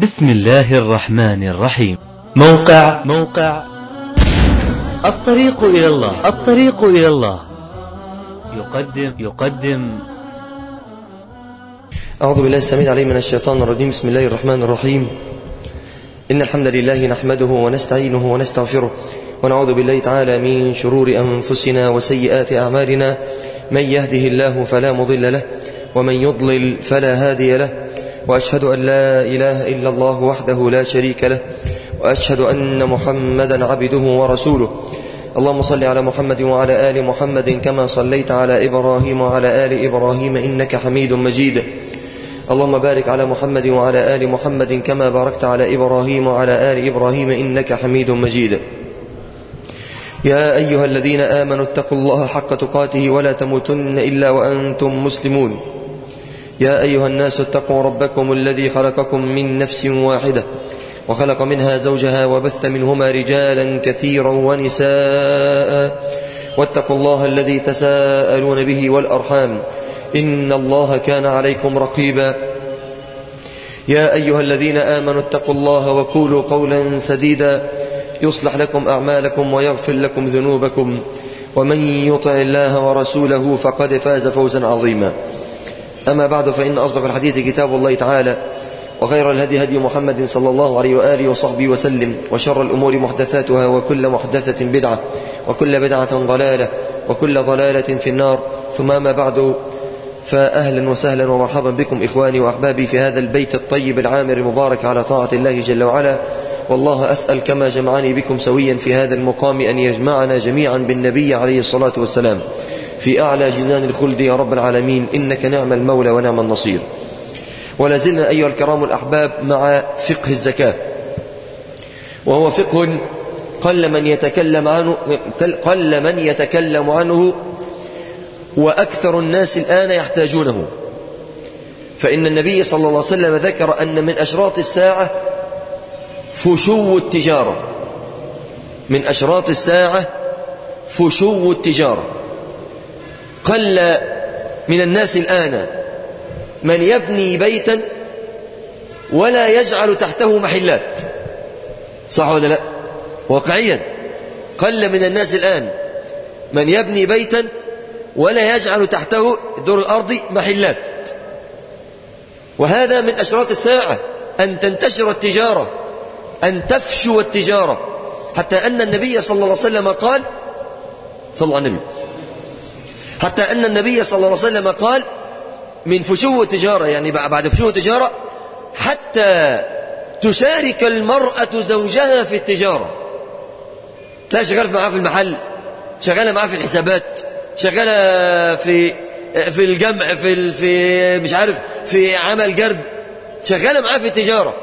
بسم الله الرحمن الرحيم. موقع الطريق إلى الله يقدم أعوذ بالله السميع العليم من الشيطان الرجيم. بسم الله الرحمن الرحيم. إن الحمد لله نحمده ونستعينه ونستغفره ونعوذ بالله تعالى من شرور أنفسنا وسيئات أعمالنا. من يهده الله فلا مضل له ومن يضلل فلا هادي له، وأشهد أن لا إله إلا الله وحده لا شريك له، وأشهد أن محمدا عبده ورسوله. اللهم صل على محمد وعلى آل محمد كما صليت على إبراهيم وعلى آل إبراهيم إنك حميد مجيد. اللهم بارك على محمد وعلى آل محمد كما باركت على إبراهيم وعلى آل إبراهيم إنك حميد مجيد. يا أيها الذين آمنوا اتقوا الله حق تقاته ولا تموتن إلا وأنتم مسلمون. يا أيها الناس اتقوا ربكم الذي خلقكم من نفس واحدة وخلق منها زوجها وبث منهما رجالا كثيرا ونساء، واتقوا الله الذي تساءلون به والأرحام إن الله كان عليكم رقيبا. يا أيها الذين آمنوا اتقوا الله وقولوا قولا سديدا يصلح لكم أعمالكم ويغفر لكم ذنوبكم، ومن يطع الله ورسوله فقد فاز فوزا عظيما. أما بعد، فإن أصدق الحديث كتاب الله تعالى، وخير الهدي هدي محمد صلى الله عليه وآله وصحبه وسلم، وشر الأمور محدثاتها، وكل محدثة بدعة، وكل بدعة ضلالة، وكل ضلالة في النار. ثم أما بعد، فأهلا وسهلا ومرحبا بكم إخواني وأحبابي في هذا البيت الطيب العامر المبارك على طاعة الله جل وعلا. والله أسأل كما جمعني بكم سويا في هذا المقام أن يجمعنا جميعا بالنبي عليه الصلاة والسلام في أعلى جنان الخلد يا رب العالمين، إنك نعم المولى ونعم النصير. ولازلنا أيها الكرام الأحباب مع فقه الزكاة، وهو فقه قل من يتكلم عنه وأكثر الناس الآن يحتاجونه. فإن النبي صلى الله عليه وسلم ذكر أن من أشراط الساعة فشو التجارة. من أشراط الساعة فشو التجارة. قل من الناس الآن من يبني بيتا ولا يجعل تحته محلات، صح ولا لا؟ واقعيا قل من الناس الآن من يبني بيتا ولا يجعل تحته الدور الأرضي محلات. وهذا من أشراط الساعة، أن تنتشر التجارة، أن تفشو التجارة، حتى أن النبي صلى الله عليه وسلم قال، صلى على النبي، حتى أن النبي صلى الله عليه وسلم قال من فشو التجارة، يعني بعد فشو التجارة حتى تشارك المرأة زوجها في التجارة. تلاقي شغال معاه في المحل، شغالة معاه في الحسابات، شغالة في الجمع، في مش عارف، في عمل جرد، شغالة معاه في التجارة.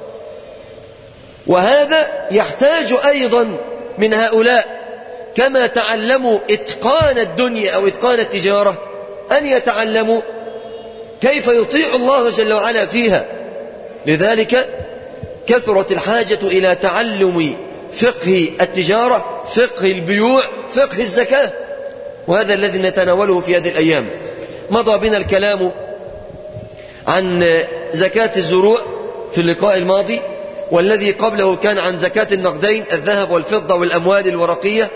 وهذا يحتاج أيضا من هؤلاء كما تعلموا إتقان الدنيا أو إتقان التجارة أن يتعلموا كيف يطيع الله جل وعلا فيها. لذلك كثرت الحاجة إلى تعلم فقه التجارة، فقه البيوع، فقه الزكاة، وهذا الذي نتناوله في هذه الأيام. مضى بنا الكلام عن زكاة الزروع في اللقاء الماضي، والذي قبله كان عن زكاة النقدين، الذهب والفضة والأموال الورقية.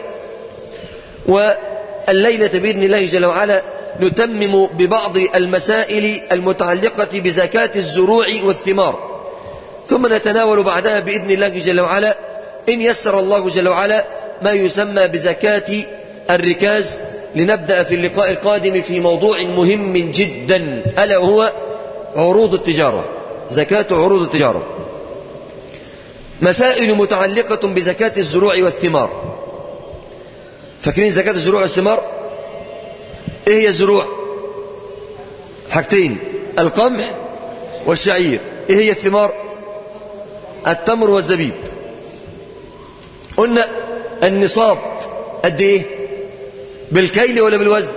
والليلة بإذن الله جل وعلا نتمم ببعض المسائل المتعلقة بزكاة الزروع والثمار، ثم نتناول بعدها بإذن الله جل وعلا إن يسر الله جل وعلا ما يسمى بزكاة الركاز، لنبدأ في اللقاء القادم في موضوع مهم جدا، ألا وهو عروض التجارة، زكاة عروض التجارة. مسائل متعلقة بزكاة الزروع والثمار. فاكرين زكاة الزروع والثمار؟ ايه هي الزروع؟ حاجتين، القمح والشعير. ايه هي الثمار؟ التمر والزبيب. قلنا النصاب قد ايه؟ بالكيل ولا بالوزن؟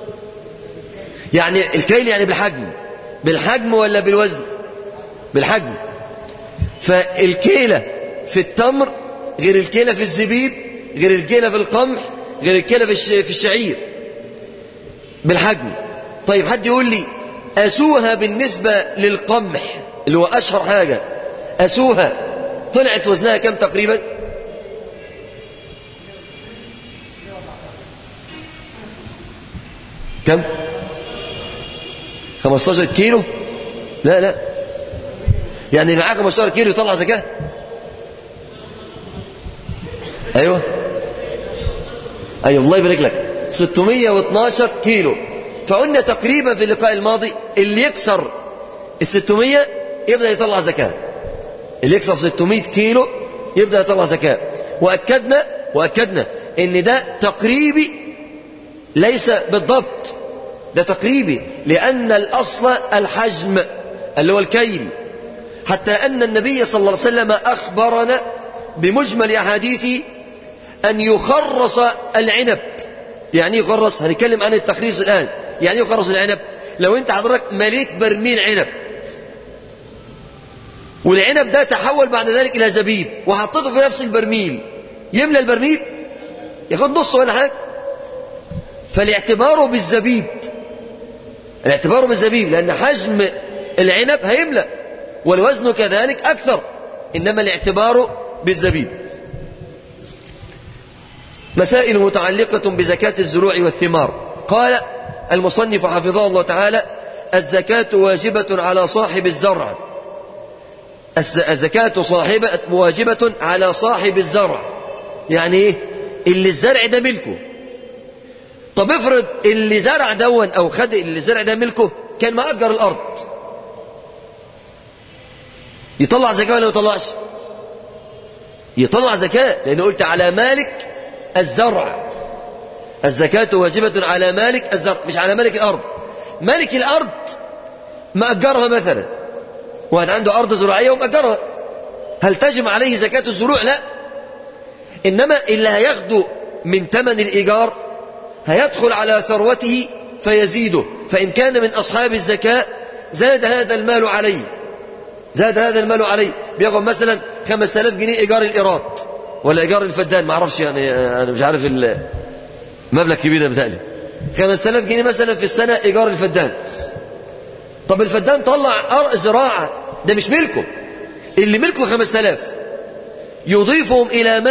يعني الكيل يعني بالحجم ولا بالوزن؟ بالحجم. فالكيلة في التمر غير الكيلة في الزبيب، غير الكيلة في القمح، غير الكيلة في الشعير، بالحجم. طيب حد يقول لي أسوها بالنسبة للقمح اللي هو أشهر حاجة، أسوها طلعت وزنها كم تقريبا؟ كم؟ 15 كيلو؟ لا يعني معاك 15 كيلو يطلع زكاة؟ أيوة الله يبارك لك، 612 كيلو. فقلنا تقريبا في اللقاء الماضي اللي يكسر 600 يبدأ يطلع زكاة، اللي يكسر 600 كيلو يبدأ يطلع زكاة. وأكدنا إن ده تقريبي ليس بالضبط، ده تقريبي، لأن الأصل الحجم اللي هو الكيل، حتى أن النبي صلى الله عليه وسلم أخبرنا بمجمل أحاديثه أن يخرص العنب. يعني يخرص، هنتكلم عن التخريص الآن. يعني يخرص العنب، لو أنت حضرتك مليت برميل عنب والعنب ده تحول بعد ذلك إلى زبيب وحطيته في نفس البرميل، يملى البرميل؟ ياخد نص ولا حاجة. فالاعتبار بالزبيب، الاعتبار بالزبيب، لأن حجم العنب هيملأ والوزن كذلك أكثر، إنما الاعتبار بالزبيب. مسائل متعلقة بزكاة الزروع والثمار. قال المصنف حفظه الله تعالى: الزكاة واجبة على صاحب الزرع. الزكاة واجبة على صاحب الزرع، يعني ايه؟ اللي الزرع ده ملكه. طب افرض اللي زرع دون او خد اللي زرع ده ملكه كان مأجر الارض، يطلع زكاة ولا ما يطلعش؟ يطلع زكاة، لأنه قلت على مالك الزرع. الزكاة واجبة على مالك الزرع، مش على مالك الأرض. مالك الأرض مأجرها مثلا، واحد عنده أرض زراعية ومأجرها، هل تجب عليه زكاة الزروع؟ لا. إنما اللي هياخده من ثمن الإيجار هيدخل على ثروته فيزيده، فإن كان من أصحاب الزكاة زاد هذا المال عليه، زاد هذا المال عليه. بياخد مثلا 5000 جنيه إيجار الإيراد ولا إيجار الفدان، ما أعرفش يعني، أنا مش عارف المبلغ كبير ده بتاعي. 5000 جنيه مثلا في السنة إيجار الفدان. طب الفدان طلع زراعة، ده مش ملكه، اللي ملكه 5000 يضيفهم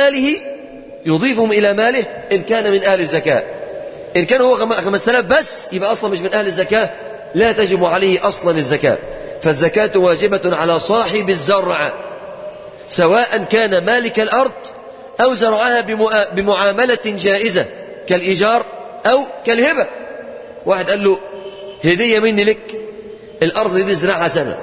إلى ماله إن كان من أهل الزكاة. إن كان هو 5000 بس يبقى أصلا مش من أهل الزكاة، لا تجب عليه أصلا الزكاة. فالزكاة واجبة على صاحب الزرع، سواء كان مالك الأرض أو زرعها بمعاملة جائزة كالإيجار أو كالهبة. واحد قال له: هدية مني لك، الأرض دي تزرعها سنة،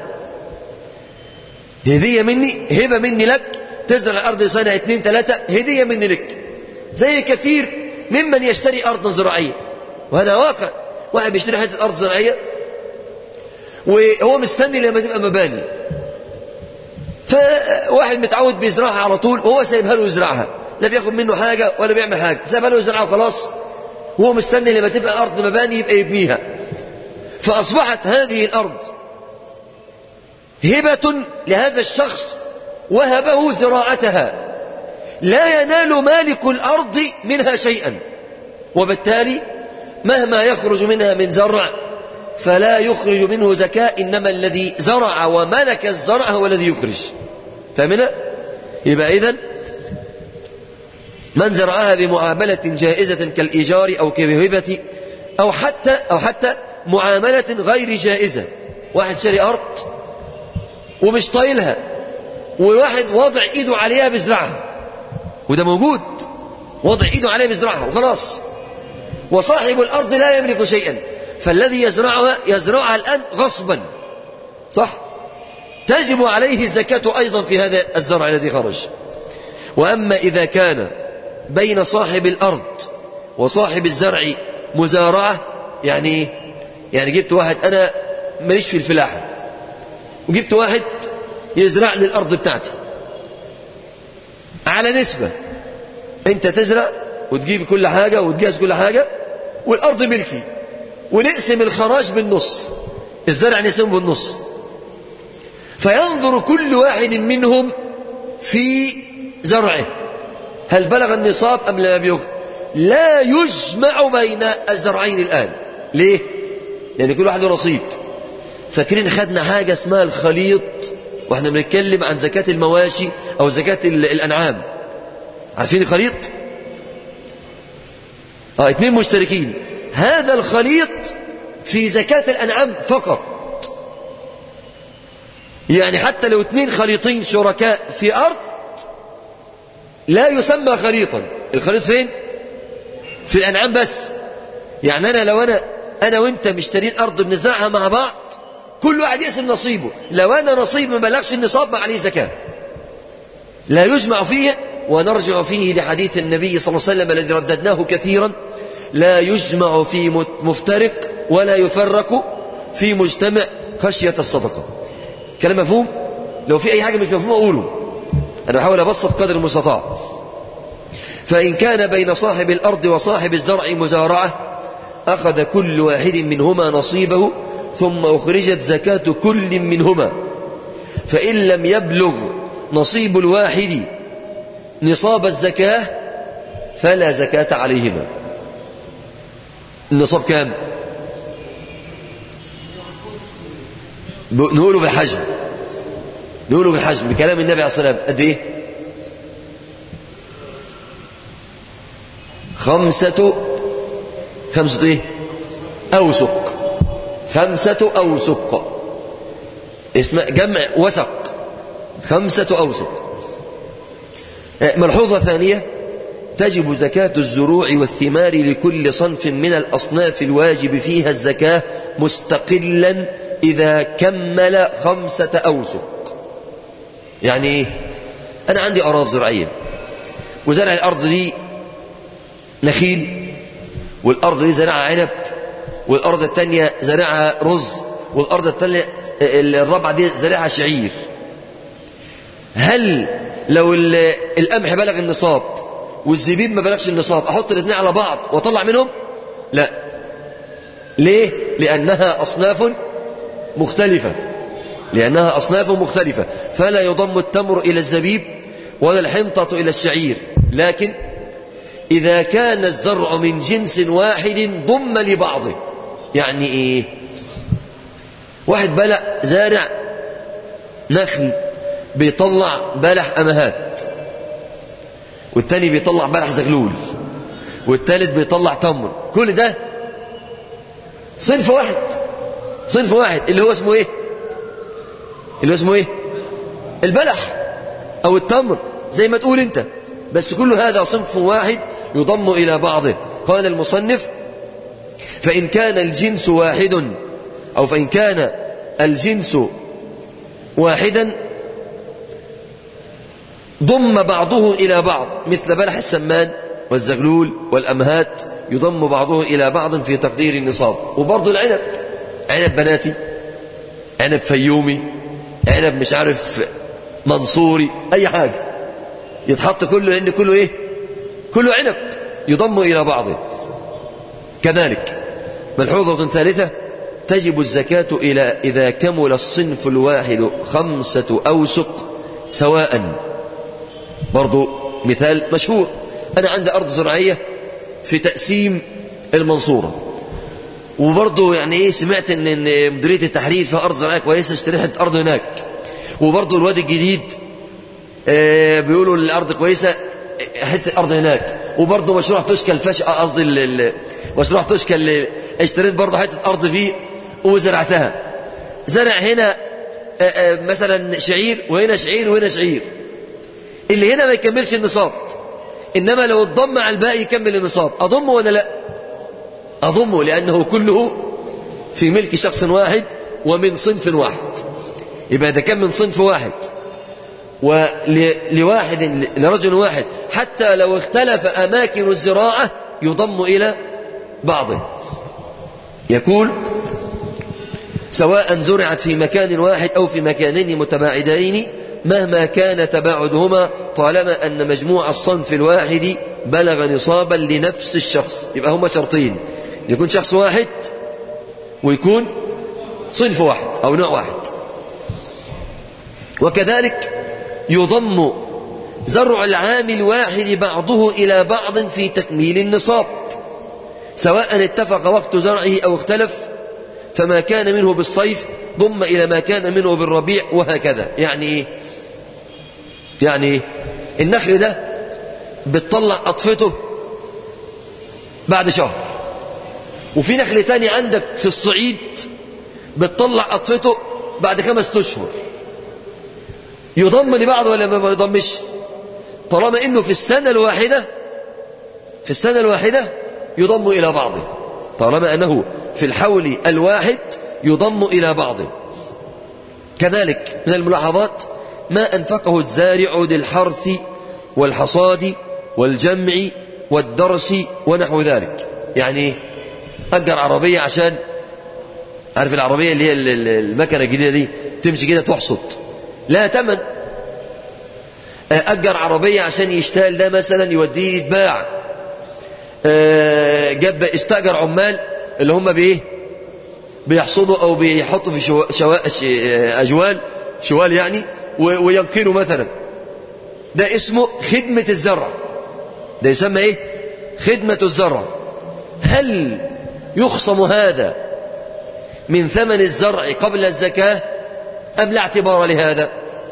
هدية مني، هبة مني لك، تزرع الأرض سنة 2 3، هدية مني لك. زي كثير ممن يشتري أرضا زراعية، وهذا واقع. واحد بيشتري حتة أرض زراعية وهو مستني لما تبقى مباني، فواحد متعود بيزرعها على طول وهو سايبها له يزرعها، لا بياخد منه حاجة ولا بيعمل حاجة، سايبها له يزرعها وخلاص، وهو مستني لما تبقى أرض مباني يبقى يبنيها. فأصبحت هذه الأرض هبة لهذا الشخص وهبه زراعتها، لا ينال مالك الأرض منها شيئا، وبالتالي مهما يخرج منها من زرع فلا يخرج منه زكاة، إنما الذي زرع وملك الزرع هو الذي يخرج. فهمنا؟ يبقى إذن من زرعها بمعاملة جائزة كالإيجار أو كهبة أو حتى معاملة غير جائزة. واحد شاري أرض ومش طايلها، وواحد وضع إيده عليها بيزرعها، وده موجود، وضع إيده عليها بيزرعها وخلاص، وصاحب الأرض لا يملك شيئا، فالذي يزرعها الآن غصبا، صح؟ تجب عليه الزكاة أيضا في هذا الزرع الذي خرج. وأما إذا كان بين صاحب الأرض وصاحب الزرع مزارعة، يعني جبت واحد، أنا ماليش في الفلاحة، وجبت واحد يزرع لي الأرض بتاعتي على نسبة، أنت تزرع وتجيب كل حاجة وتجهز كل حاجة والأرض ملكي، ونقسم الخراج بالنص، الزرع نقسمه بالنص، فينظر كل واحد منهم في زرعه هل بلغ النصاب أم لا يبلغ. لا يجمع بين الزرعين الآن. ليه؟ لأن كل واحد له نصيب. فاكرين خدنا حاجة اسمها الخليط واحنا بنتكلم عن زكاة المواشي أو زكاة الأنعام. عارفين الخليط؟ اتنين مشتركين، هذا الخليط في زكاة الأنعام فقط. يعني حتى لو اتنين خليطين شركاء في أرض لا يسمى خليطا. الخليط فين؟ في الأنعام بس. يعني أنا لو أنا وأنت مشترين أرض بنزرعها مع بعض، كل واحد يقسم نصيبه. لو أنا نصيب ما بلغش النصاب ما عليه زكاة، لا يجمع فيه. ونرجع فيه لحديث النبي صلى الله عليه وسلم الذي رددناه كثيرا: لا يجمع في مفترق ولا يفرق في مجتمع خشية الصدقة. كلام مفهوم؟ لو في أي حاجة مش مفهوم أقوله، أنا بحاول أبسط قدر المستطاع. فإن كان بين صاحب الأرض وصاحب الزرع مزارعة، أخذ كل واحد منهما نصيبه، ثم أخرجت زكاة كل منهما. فإن لم يبلغ نصيب الواحد نصاب الزكاة فلا زكاة عليهما. النصاب كام؟ نقوله بالحجم، نقوله بالحجم بكلام النبي عليه الصلاة والسلام. قد ايه؟ 5 ايه؟ أوسق. 5 أوسق، اسم جمع وسق، 5 أوسق. ملحوظة ثانية: تجب زكاة الزروع والثمار لكل صنف من الأصناف الواجب فيها الزكاة مستقلا إذا كمل 5 أوسق. يعني إيه؟ أنا عندي أراضي زراعية، وزرع الأرض دي نخيل، والأرض دي زرعها عنب، والأرض الثانية زرعها رز، والأرض الثانية الرابعة دي زرعها شعير. هل لو القمح بلغ النصاب والزبيب ما بلغش النصاب أحط الاثنين على بعض وأطلع منهم؟ لا. ليه؟ لأنها أصناف مختلفة، لأنها أصناف مختلفة. فلا يضم التمر إلى الزبيب ولا الحنطة إلى الشعير. لكن إذا كان الزرع من جنس واحد ضم لبعضه. يعني إيه؟ واحد بلع زارع نخل بيطلع بلح أمهات، والتاني بيطلع بلح زغلول، والتالت بيطلع تمر. كل ده صنف واحد، صنف واحد اللي هو اسمه ايه؟ اللي هو اسمه ايه؟ البلح او التمر زي ما تقول انت، بس كل هذا صنف واحد يضم الى بعضه. قال المصنف: فإن كان الجنس واحد، أو فإن كان الجنس واحدا ضم بعضه إلى بعض، مثل بلح السمان والزغلول والأمهات، يضم بعضه إلى بعض في تقدير النصاب. وبرضه العنب، عنب بناتي، عنب فيومي، عنب مش عارف منصوري، أي حاجة يتحط كله، لأن كله إيه؟ كله عنب، يضم إلى بعضه. كذلك ملحوظة ثالثة: تجب الزكاة إذا كمل الصنف الواحد 5 أوسق سواء. برضو مثال مشهور: أنا عندي أرض زراعية في تقسيم المنصورة، وبرضو يعني إيه سمعت إن مديرية التحرير فيها أرض زراعية كويسة، اشتريت حتة أرض هناك. وبرضو الوادي الجديد بيقولوا الأرض كويسة، حتة أرض هناك. وبرضو مشروع تشكى الفشقة، قصدي مشروع تشكى اللي اشتريت برضو حتة أرض فيه وزرعتها. زرع هنا مثلا شعير، وهنا شعير، وهنا شعير. اللي هنا ما يكملش النصاب، إنما لو اتضم على الباقي يكمل النصاب. أضمه ولا لا؟ أضمه، لأنه كله في ملك شخص واحد ومن صنف واحد. يبقى ده كان من صنف واحد ولواحد، لرجل واحد، حتى لو اختلف أماكن الزراعة يضم إلى بعضه. يقول: سواء زرعت في مكان واحد أو في مكانين متباعدين مهما كان تباعدهما، طالما أن مجموع الصنف الواحد بلغ نصابا لنفس الشخص. يبقى هما شرطين: يكون شخص واحد، ويكون صنف واحد أو نوع واحد. وكذلك يضم زرع العام الواحد بعضه إلى بعض في تكميل النصاب، سواء اتفق وقت زرعه أو اختلف، فما كان منه بالصيف ضم إلى ما كان منه بالربيع، وهكذا. يعني إيه؟ يعني إيه؟ النخل ده بتطلع قطفته بعد شهر، وفي نخل تاني عندك في الصعيد بتطلع قطفته بعد 5 أشهر. يضم لبعض ولا ما يضمش؟ طالما إنه في السنة الواحدة يضم إلى بعضه، طالما أنه في الحول الواحد يضم إلى بعضه. كذلك من الملاحظات ما أنفقه الزارع للحرث والحصاد والجمع والدرس ونحو ذلك. يعني أجر عربية عشان، عارف العربية اللي هي المكنة الجديدة دي تمشي كده تحصد، لا تمن. أجر عربية عشان يشتغل ده مثلا يوديه يتباع. استأجر عمال اللي هم بإيه بيحصدوا أو بيحطوا في شوال يعني وينقلوا مثلا. ده اسمه خدمة الزرع، ده يسمى إيه؟ خدمة الزرع. هل يخصم هذا من ثمن الزرع قبل الزكاة أم لا اعتبار لهذا؟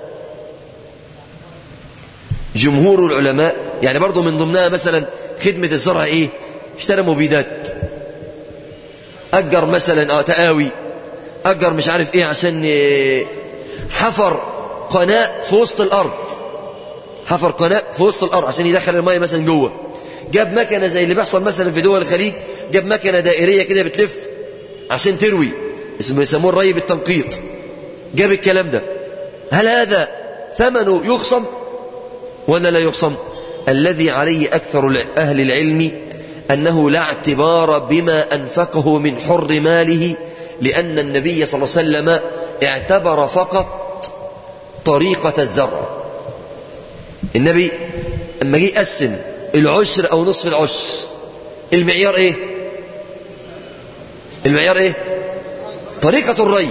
جمهور العلماء يعني برضو من ضمنها مثلا خدمة الزرع إيه؟ اشترى مبيدات، أجر مثلا تقاوي، أجر مش عارف إيه عشان حفر قناة في وسط الأرض، حفر قناة في وسط الأرض عشان يدخل الماء مثلا جوه. جاب مكنة زي اللي بيحصل مثلا في دول الخليج، جاب مكنة دائرية كده بتلف عشان تروي، بيسموه الري بالتنقيط. جاب الكلام ده، هل هذا ثمنه يخصم ولا لا يخصم؟ الذي عليه أكثر أهل العلم أنه لا اعتبار بما أنفقه من حر ماله، لأن النبي صلى الله عليه وسلم اعتبر فقط طريقة الزرع. النبي لما جه يقسم العشر أو نصف العشر، المعيار إيه؟ المعيار إيه؟ طريقة الري.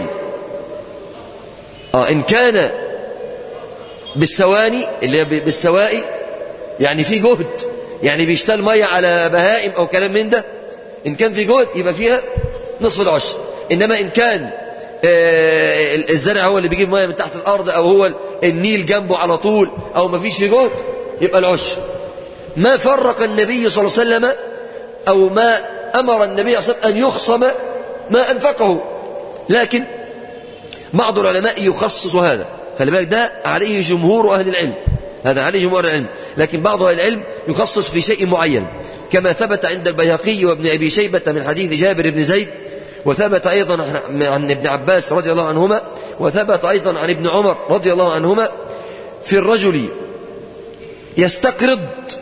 إن كان بالسواني اللي هي بالسوائي، يعني في جهد، يعني بيشتغل مية على بهائم أو كلام من ده، إن كان في جهد يبقى فيها نصف العشر. إنما إن كان الزرع هو اللي بيجيب مية من تحت الأرض، أو هو النيل جنبه على طول، أو ما فيش في جهد، يبقى العشر. ما فرق النبي صلى الله عليه وسلم أو ما أمر النبي صلى الله عليه وسلم أن يخصم ما أنفقه، لكن بعض العلماء يخصص هذا. خلي بالك ده عليه جمهور أهل العلم، هذا عليه جمهور العلم، لكن بعض أهل العلم يخصص في شيء معين، كما ثبت عند البيهقي وابن أبي شيبة من حديث جابر بن زيد، وثبت أيضا عن ابن عباس رضي الله عنهما، وثبت أيضا عن ابن عمر رضي الله عنهما في الرجل يستقرض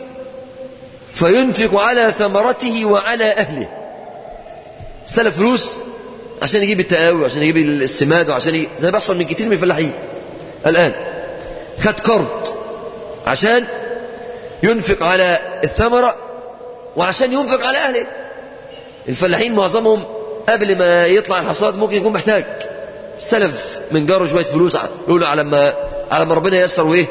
فينفق على ثمرته وعلى أهله. استلف فلوس عشان يجيب التقاوي وعشان يجيب السماد وعشان زي ما بيحصل من كتير من الفلاحين الآن، خد قرض عشان ينفق على الثمرة وعشان ينفق على أهله. الفلاحين معظمهم قبل ما يطلع الحصاد ممكن يكون محتاج، استلف من جاره شوية فلوس، يقولوا على ما ربنا ييسر وإيه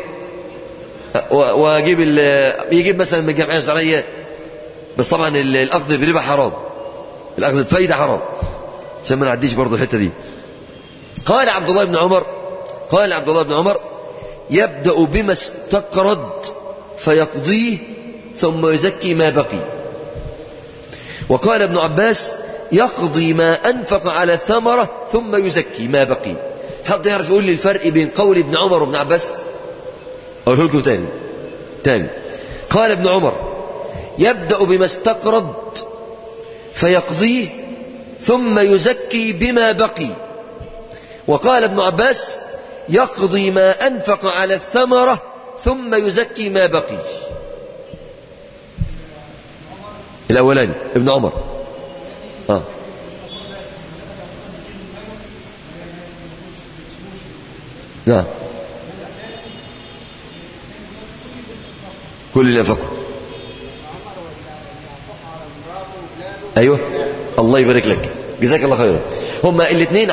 يجيب مثلا من الجمعية الزراعية. بس طبعا الأخذ بربا حرام، الأخذ بفايدة حرام، عشان ما نعديش برضو الحتة دي. قال عبد الله بن عمر يبدأ بما استقرض فيقضيه ثم يزكي ما بقي. وقال ابن عباس يقضي ما أنفق على الثمرة ثم يزكي ما بقي. حد يعرف يقول لي الفرق بين قول ابن عمر وابن عباس؟ أقوله لكم تاني. قال ابن عمر يبدأ بما استقرض فيقضيه ثم يزكي بما بقي. وقال ابن عباس يقضي ما أنفق على الثمرة ثم يزكي ما بقي. الأولاني ابن عمر نعم، كل اللي أنفقه. أيوه، الله يبارك لك، جزاك الله خيرا. هما الاثنين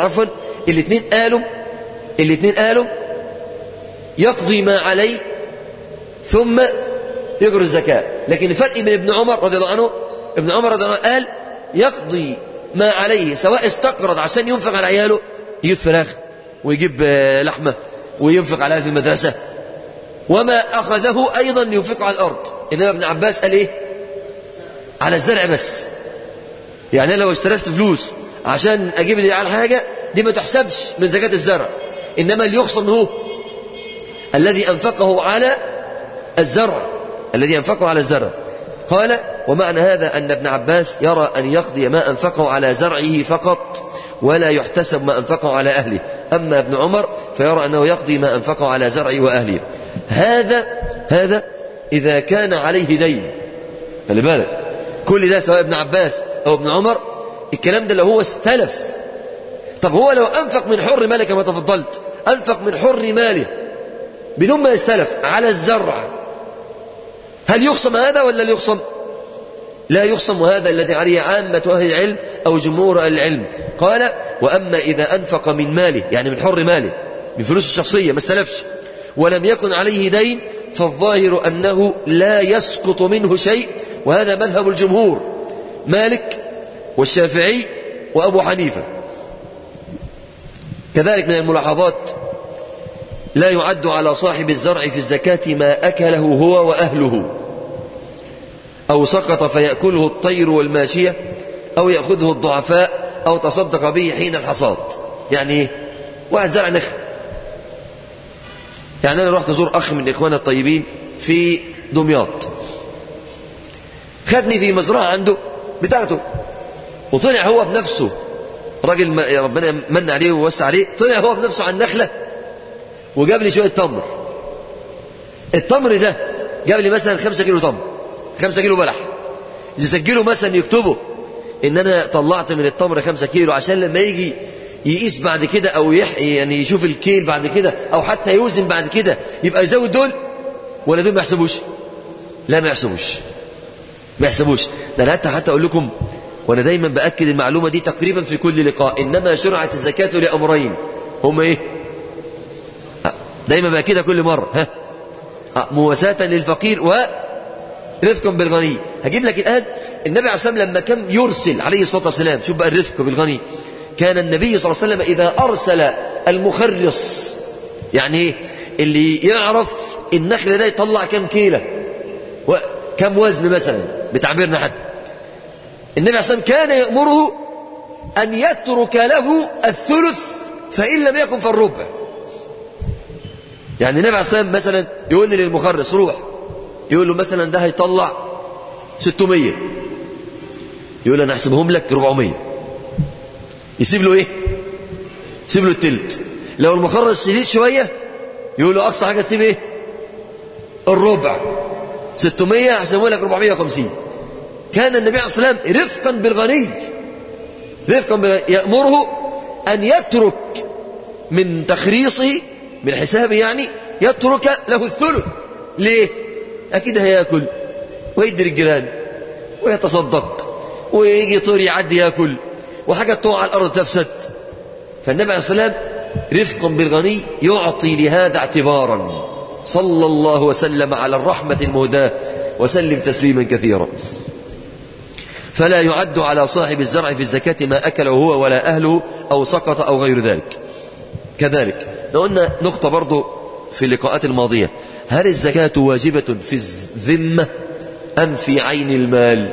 الاثنين قالوا يقضي ما عليه ثم يجري الزكاة. لكن الفرق بين ابن عمر رضي الله عنه، ابن عمر رضي الله عنه قال يقضي ما عليه، سواء استقرض عشان ينفق على عياله، يجيب فراخ ويجيب لحمة وينفق عليها في المدرسة، وما أخذه أيضا ينفق على الأرض. إنما ابن عباس قال إيه؟ على الزرع بس. يعني أنا لو اشتريت فلوس عشان أجيب لي على حاجة دي ما تحسبش من زكاة الزرع، إنما اللي يخصم هو الذي أنفقه على الزرع، الذي أنفقه على الزرع. قال: ومعنى هذا أن ابن عباس يرى أن يقضي ما أنفقه على زرعه فقط ولا يحتسب ما أنفقه على أهله. أما ابن عمر فيرى أنه يقضي ما أنفقه على زرعه وأهله. هذا إذا كان عليه دين. خلي بالك، كل ده سواء ابن عباس أو ابن عمر، الكلام ده لو هو استلف. طب هو لو أنفق من حر ماله كما تفضلت، أنفق من حر ماله بدون ما يستلف على الزرع، هل يخصم هذا ولا لا يخصم؟ لا يخصم، وهذا الذي عليه عامة أهل العلم أو جمهور أهل العلم. قال: وأما إذا أنفق من ماله، يعني من حر ماله، من فلوس الشخصية ما استلفش، ولم يكن عليه دين، فالظاهر أنه لا يسقط منه شيء، وهذا مذهب الجمهور، مالك والشافعي وأبو حنيفة. كذلك من الملاحظات: لا يعد على صاحب الزرع في الزكاة ما أكله هو وأهله، أو سقط فيأكله الطير والماشية، أو يأخذه الضعفاء، أو تصدق به حين الحصاد. يعني إيه؟ واحد زرع نخل. يعني أنا رحت أزور أخ من إخواننا الطيبين في دمياط، خدني في مزرعة عنده بتاعته، وطلع هو بنفسه، راجل ربنا من عليه ووسع عليه، طلع هو بنفسه على النخلة وجاب لي شوية تمر. التمر ده جاب لي مثلا 5 كيلو تمر، 5 كيلو بلح. يسجلوا مثلا يكتبوا ان انا طلعت من التمر 5 كيلو، عشان لما يجي يقيس بعد كده او يعني يشوف الكيل بعد كده، او حتى يوزن بعد كده، يبقى يزود دول ولا دول ما يحسبوش؟ لا، ما يحسبوش. ده انا حتى اقول لكم، وانا دايما باكد المعلومه دي تقريبا في كل لقاء، انما شرعت الزكاه لامرين، هم ايه؟ دايما باكدها كل مره، مواساة للفقير ورفقا بالغني. هجيب لك الآن النبي عليه الصلاة والسلام لما كان يرسل عليه الصلاة والسلام، شوف بقى الرفق بالغني، كان النبي صلى الله عليه وسلم إذا أرسل المخرص، يعني إيه؟ اللي يعرف النخل ده يطلع كم كيلة وكم وزن مثلا بتعبيرنا حتى، النبي عليه الصلاة والسلام كان يأمره أن يترك له الثلث، فإن لم يكن فالربع. يعني النبي عليه الصلاة والسلام مثلا يقول لي للمخرص روح، يقول له مثلا ده هيطلع 600، يقول له انا احسبهم لك 400، يسيب له ايه؟ يسيب له التلت. لو المخرص شديد شويه يقول له اقصى حاجه تسيب ايه؟ الربع. 600 احسبهم لك 450. كان النبي عليه الصلاه والسلام رفقا بالغني، يأمره ان يترك من تخريصه، من حسابه يعني، يترك له الثلث. ليه؟ أكيد هيأكل ويدي الجيران ويتصدق، ويجي طير يعدي يأكل، وحاجة تقع على الأرض تفسد. فالنبي عليه الصلاة والسلام رفقا بالغني يعطي لهذا اعتبارا. صلى الله وسلم على الرحمة المهداة وسلم تسليما كثيرا. فلا يعد على صاحب الزرع في الزكاة ما أكله هو ولا أهله، أو سقط أو غير ذلك. كذلك قلنا نقطة برضو في اللقاءات الماضية: هل الزكاة واجبة في الذمة أم في عين المال؟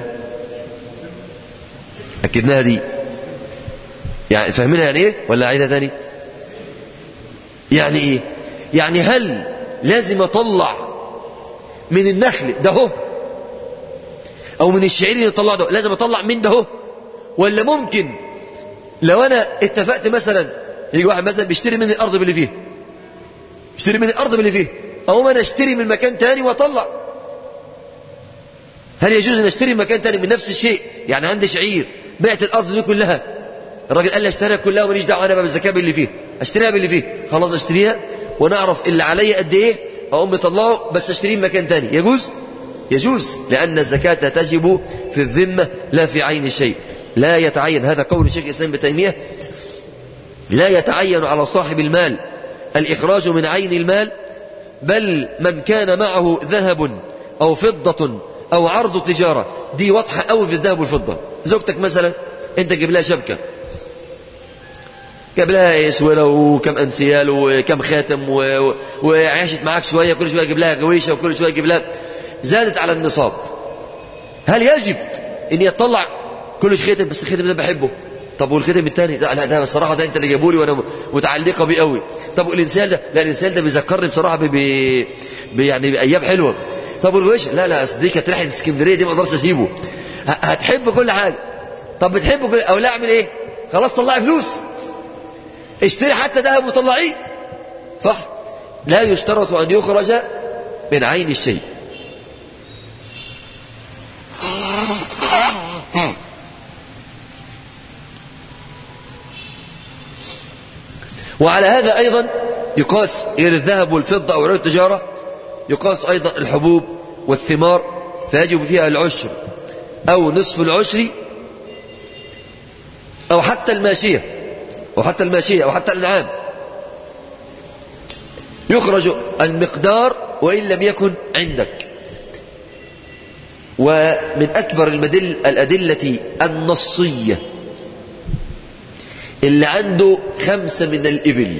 أكدناها دي، يعني فهمنا يعني إيه ولا عيدها تاني؟ يعني إيه؟ يعني هل لازم أطلع من النخل ده هو، أو من الشعير اللي أطلع ده لازم أطلع من ده هو، ولا ممكن لو أنا اتفقت مثلا، يجي واحد مثلا بيشتري من الأرض باللي فيه، اشتري من الأرض باللي فيه، أو أنا اشتري من مكان تاني وأطلع، هل يجوز أن اشتري من مكان تاني من نفس الشيء؟ يعني عندي شعير، بعت الأرض دي كلها، الراجل قال لي اشتريها كلها وماليش دعوة أنا بالزكاة باللي فيه، اشتريها باللي فيه، خلاص اشتريها ونعرف اللي علي قد إيه، أقوم مطلعه بس اشتريه من مكان تاني، يجوز؟ يجوز، لأن الزكاة تجب في الذمة لا في عين الشيء. لا يتعين، هذا قول الشيخ الإسلام ابن تيمية، لا يتعين على صاحب المال الإخراج من عين المال، بل من كان معه ذهب أو فضة أو عرض تجارة. دي واضحة أوي في الذهب والفضة. زوجتك مثلا انت جيب لها شبكة، جاب لها اسوره وكم انسيال وكم خاتم وعاشت معاك شويه، كل شويه يجيب لها غويشه وكل شويه يجيب لها، زادت على النصاب، هل يجب ان يطلع كل ختم؟ بس الختم ده بحبه. طب والختم الثاني لا ده بصراحه ده انت اللي جابه لي وانا متعلقه بيه قوي. طب والانسان ده لا الانسان ده بيذكرني بصراحه يعني بايام حلوه. طب والغويشه لا اصل دي كانت رحله اسكندريه دي ما اقدرش اسيبه. هتحب كل حاجه. طب بتحب كل او لا اعمل ايه؟ خلاص طلعي فلوس، اشتري حتى ذهب وطلعيه، صح؟ لا يشترط أن يخرج من عين الشيء. وعلى هذا أيضا يقاس غير الذهب والفضة أو عروض التجارة، يقاس أيضا الحبوب والثمار، فيجب فيها العشر أو نصف العشر أو حتى الماشية أو حتى الأنعام، يخرج المقدار وإن لم يكن عندك. ومن أكبر الأدلة النصية اللي عنده 5 من الإبل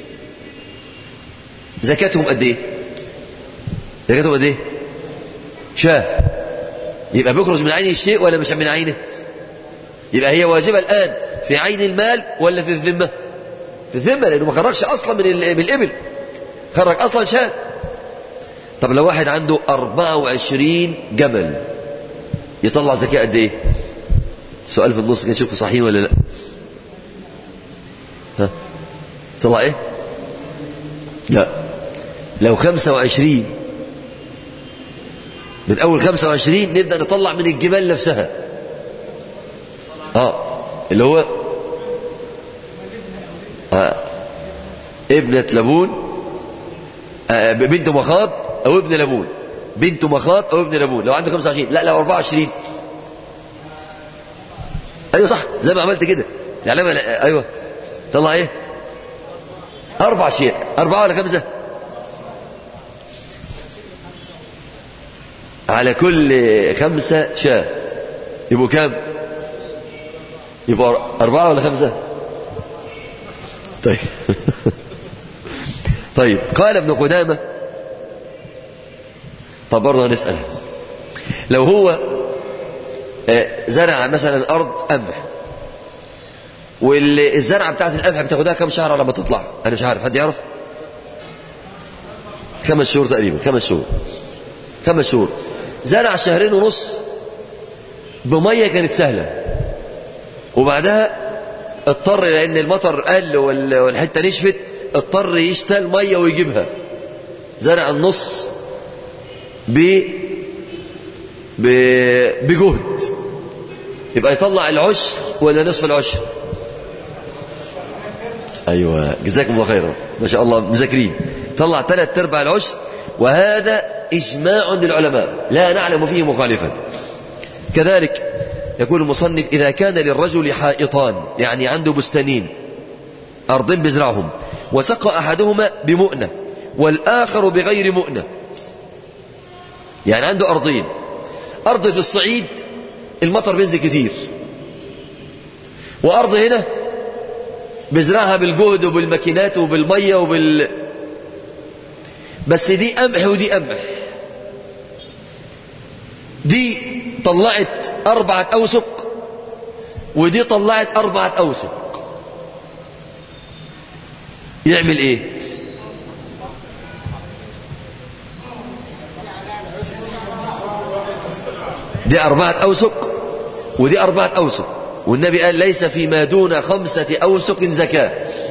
زكاتهم قد إيه؟ زكاتهم قد إيه؟ شاه. يبقى بيخرج من عين الشيء ولا مش من عينه؟ يبقى هي واجبة الآن في عين المال ولا في الذمة؟ في الذمة، لأنه ما خرجش أصلا من الإبل، خرج أصلا شاه. طب لو واحد عنده 24 جمل يطلع زكاة قد إيه؟ سؤال في النص كده، شوفوا صحيح ولا لا؟ ها؟ يطلع إيه؟ لا، لو 25 من أول 25 نبدأ نطلع من الجمال نفسها، اللي هو ابنة لبون، بنت مخاض أو ابن لبون، بنت مخاض أو ابن لبون. لو عنده 25 لا لو 24. أيوة صح زي ما عملت كده يعني أيوة طلع إيه؟ 4 شيء، 4 ولا 5 على كل 5 شاة، يبقوا كام؟ يبقوا 4 ولا 5؟ طيب طيب قال ابن قدامة. طب برضه هنسأل، لو هو زرع مثلا الأرض قمح، والزرعة بتاعت القمح بتاخدها كم شهر على ما تطلع؟ أنا مش عارف، حد يعرف؟ 5 شهور تقريبا، 5 شهور. زرع 2.5 شهر بمية كانت سهلة، وبعدها اضطر لأن المطر قل والحتة نشفت، اضطر يشتل مية ويجيبها. زرع النص بجهد، يبقى يطلع العشر ولا نصف العشر؟ أيوة جزاكم الله خيرا، ما شاء الله مذاكرين. طلع 3/4 العشر، وهذا إجماع للعلماء لا نعلم فيه مخالفا. كذلك يقول المصنف: إذا كان للرجل حائطان، يعني عنده بستانين أرضين بيزرعهم، وسقى أحدهما بمؤنة والآخر بغير مؤنة، يعني عنده أرضين، أرض في الصعيد المطر بينزل كتير، وأرض هنا بيزرعها بالجهد وبالماكينات وبالمية بس دي قمح ودي قمح، دي طلعت 4 أوسق ودي طلعت 4 أوسق، يعمل ايه؟ دي 4 أوسق ودي 4 أوسق، والنبي قال: ليس فيما دون 5 أوسق زكاة.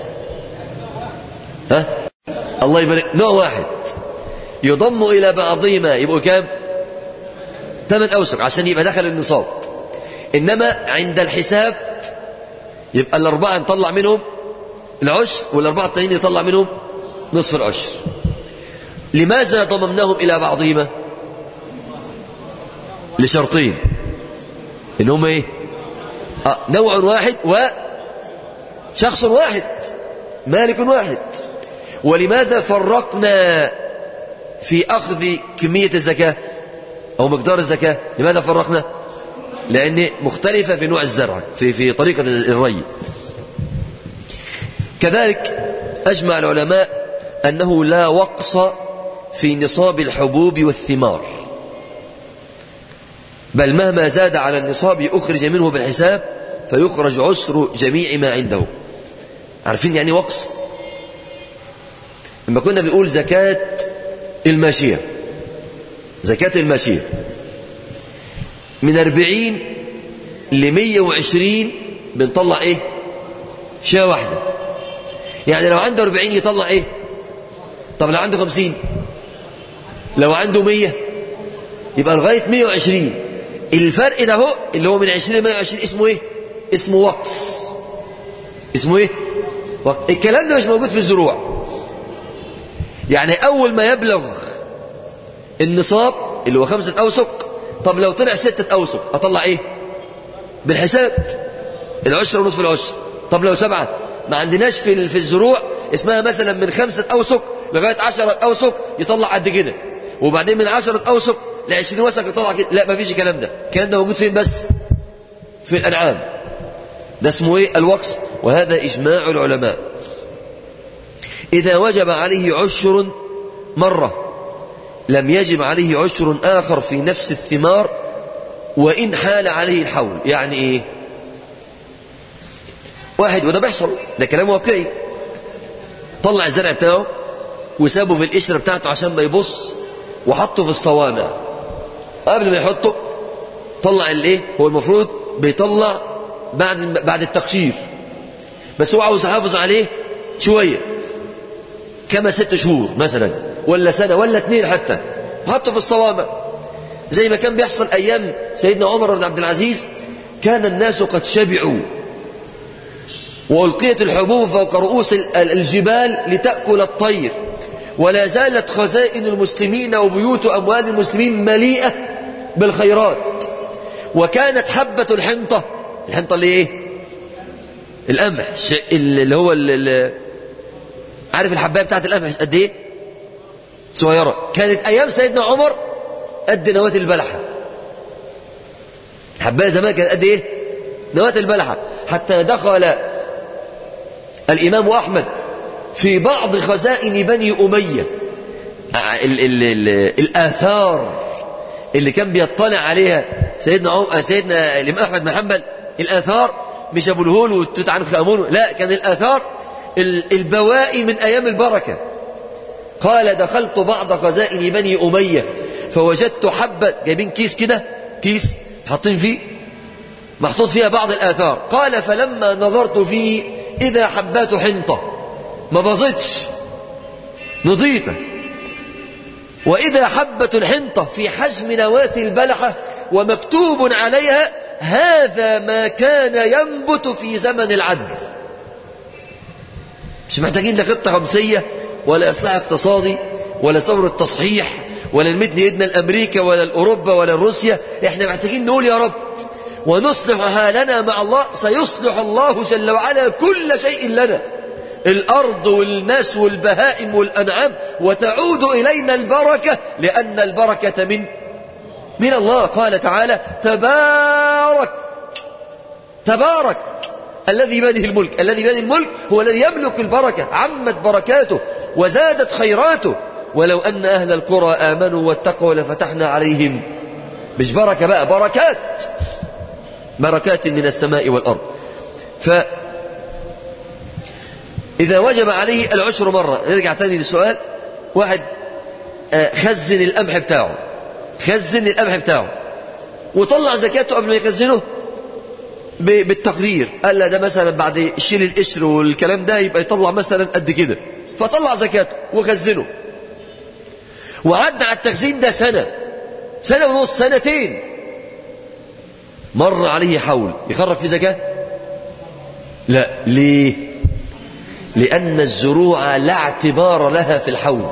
ها؟ الله يبارك. نوع واحد يضم إلى بعضهما يبقوا كام؟ 8 أوسق عشان يبقى دخل النصاب. إنما عند الحساب يبقى 4 نطلع منهم العشر، وال4 التانيين يطلع منهم نصف العشر. لماذا ضممناهم إلى بعضهما؟ لشرطين، إنهم إيه؟ نوع واحد وشخص واحد، مالك واحد. ولماذا فرقنا في أخذ كمية الزكاة أو مقدار الزكاة؟ لماذا فرقنا؟ لأن مختلفة في نوع الزرع في طريقة الري. كذلك أجمع العلماء أنه لا وقص في نصاب الحبوب والثمار، بل مهما زاد على النصاب أخرج منه بالحساب فيخرج عسر جميع ما عنده. عارفين يعني وقص؟ لما كنا بنقول زكاة الماشية، زكاة الماشية من 40 ل 120 بنطلع ايه؟ شاة واحدة. يعني لو عنده 40 يطلع ايه؟ طب لو عنده 50، لو عنده 100 يبقى لغاية 120. الفرق ده هو اللي هو من 20 ل 120 اسمه ايه؟ اسمه وقص. اسمه ايه؟ الكلام ده مش موجود في الزروع. يعني أول ما يبلغ النصاب اللي هو 5 أوسق، طب لو طلع 6 أوسق أطلع إيه؟ بالحساب العشر ونصف العشر. طب لو 7، ما عندناش في الزروع اسمها مثلا من 5 أوسق لغاية 10 أوسق يطلع قد كده، وبعدين من 10 أوسق ل 20 وسق يطلع كده. لا، ما فيش الكلام ده. الكلام ده موجود فين بس؟ في الأنعام. ده اسمه إيه؟ الوقص. وهذا إجماع العلماء. إذا وجب عليه عشر مرة لم يجب عليه عشر آخر في نفس الثمار وإن حال عليه الحول. يعني إيه؟ واحد، وده بيحصل، ده كلام واقعي، طلع الزرع بتاعه وسابه في القشرة بتاعته عشان ما يبص وحطه في الصوامع. قبل ما يحطه طلع الايه؟ هو المفروض بيطلع بعد التقشير، بس هو عاوز يحافظ عليه شوية، كما 6 شهور مثلا ولا سنة ولا 2 حتى، حطه في الصوامع زي ما كان بيحصل أيام سيدنا عمر بن عبد العزيز. كان الناس قد شبعوا وألقيت الحبوب فوق رؤوس الجبال لتأكل الطير، ولا زالت خزائن المسلمين وبيوت أموال المسلمين مليئة بالخيرات. وكانت حبة الحنطة اللي ايه؟ القمح، اللي هو عارف الحباية بتاعت القمح قد ايه؟ صغيرة. كانت أيام سيدنا عمر قد نواة البلحة. الحباية زمان كانت قد ايه؟ نواة البلحة. حتى دخل الإمام أحمد في بعض خزائن بني أمية الآثار اللي كان بيطلع عليها سيدنا الإمام أحمد بن حنبل. الآثار مش أبو الهول وتوت عنخ آمون، لا، كان الآثار البواقي من أيام البركة. قال دخلت بعض خزائن بني أمية فوجدت حبة، جايبين كيس كده، كيس حاطين فيه محطوط فيها بعض الآثار. قال فلما نظرت فيه إذا حبات حنطة ما باظتش، نظيفة، وإذا حبة الحنطة في حجم نواة البلحة ومكتوب عليها هذا ما كان ينبت في زمن العدل. مش محتاجين لا خطة خمسية ولا إصلاح اقتصادي ولا ثورة تصحيح ولا نمد ايدنا لأمريكا ولا لأوروبا ولا لروسيا. احنا محتاجين نقول يا رب ونصلح حالنا مع الله، سيصلح الله جل وعلا كل شيء لنا، الأرض والناس والبهائم والأنعام، وتعود إلينا البركة، لأن البركة من الله. قال تعالى تبارك الذي بيده الملك. الذي بيده الملك هو الذي يملك البركة، عمت بركاته وزادت خيراته. ولو أن أهل القرى آمنوا واتقوا لفتحنا عليهم، مش بركة بقى، بركات من السماء والأرض. فإذا وجب عليه العشر مرة، نرجع تاني للسؤال. واحد خزن القمح بتاعه وطلع زكاته قبل ما يخزنه بالتقدير، قال لا ده مثلا بعد شيل القشر والكلام ده يبقى يطلع مثلا قد كده، فطلع زكاته وخزنه، وعد على التخزين ده سنة ونص، 2 سنين، مر عليه حول، يخرج في زكاة؟ لا. ليه؟ لأن الزروع لا اعتبار لها في الحول.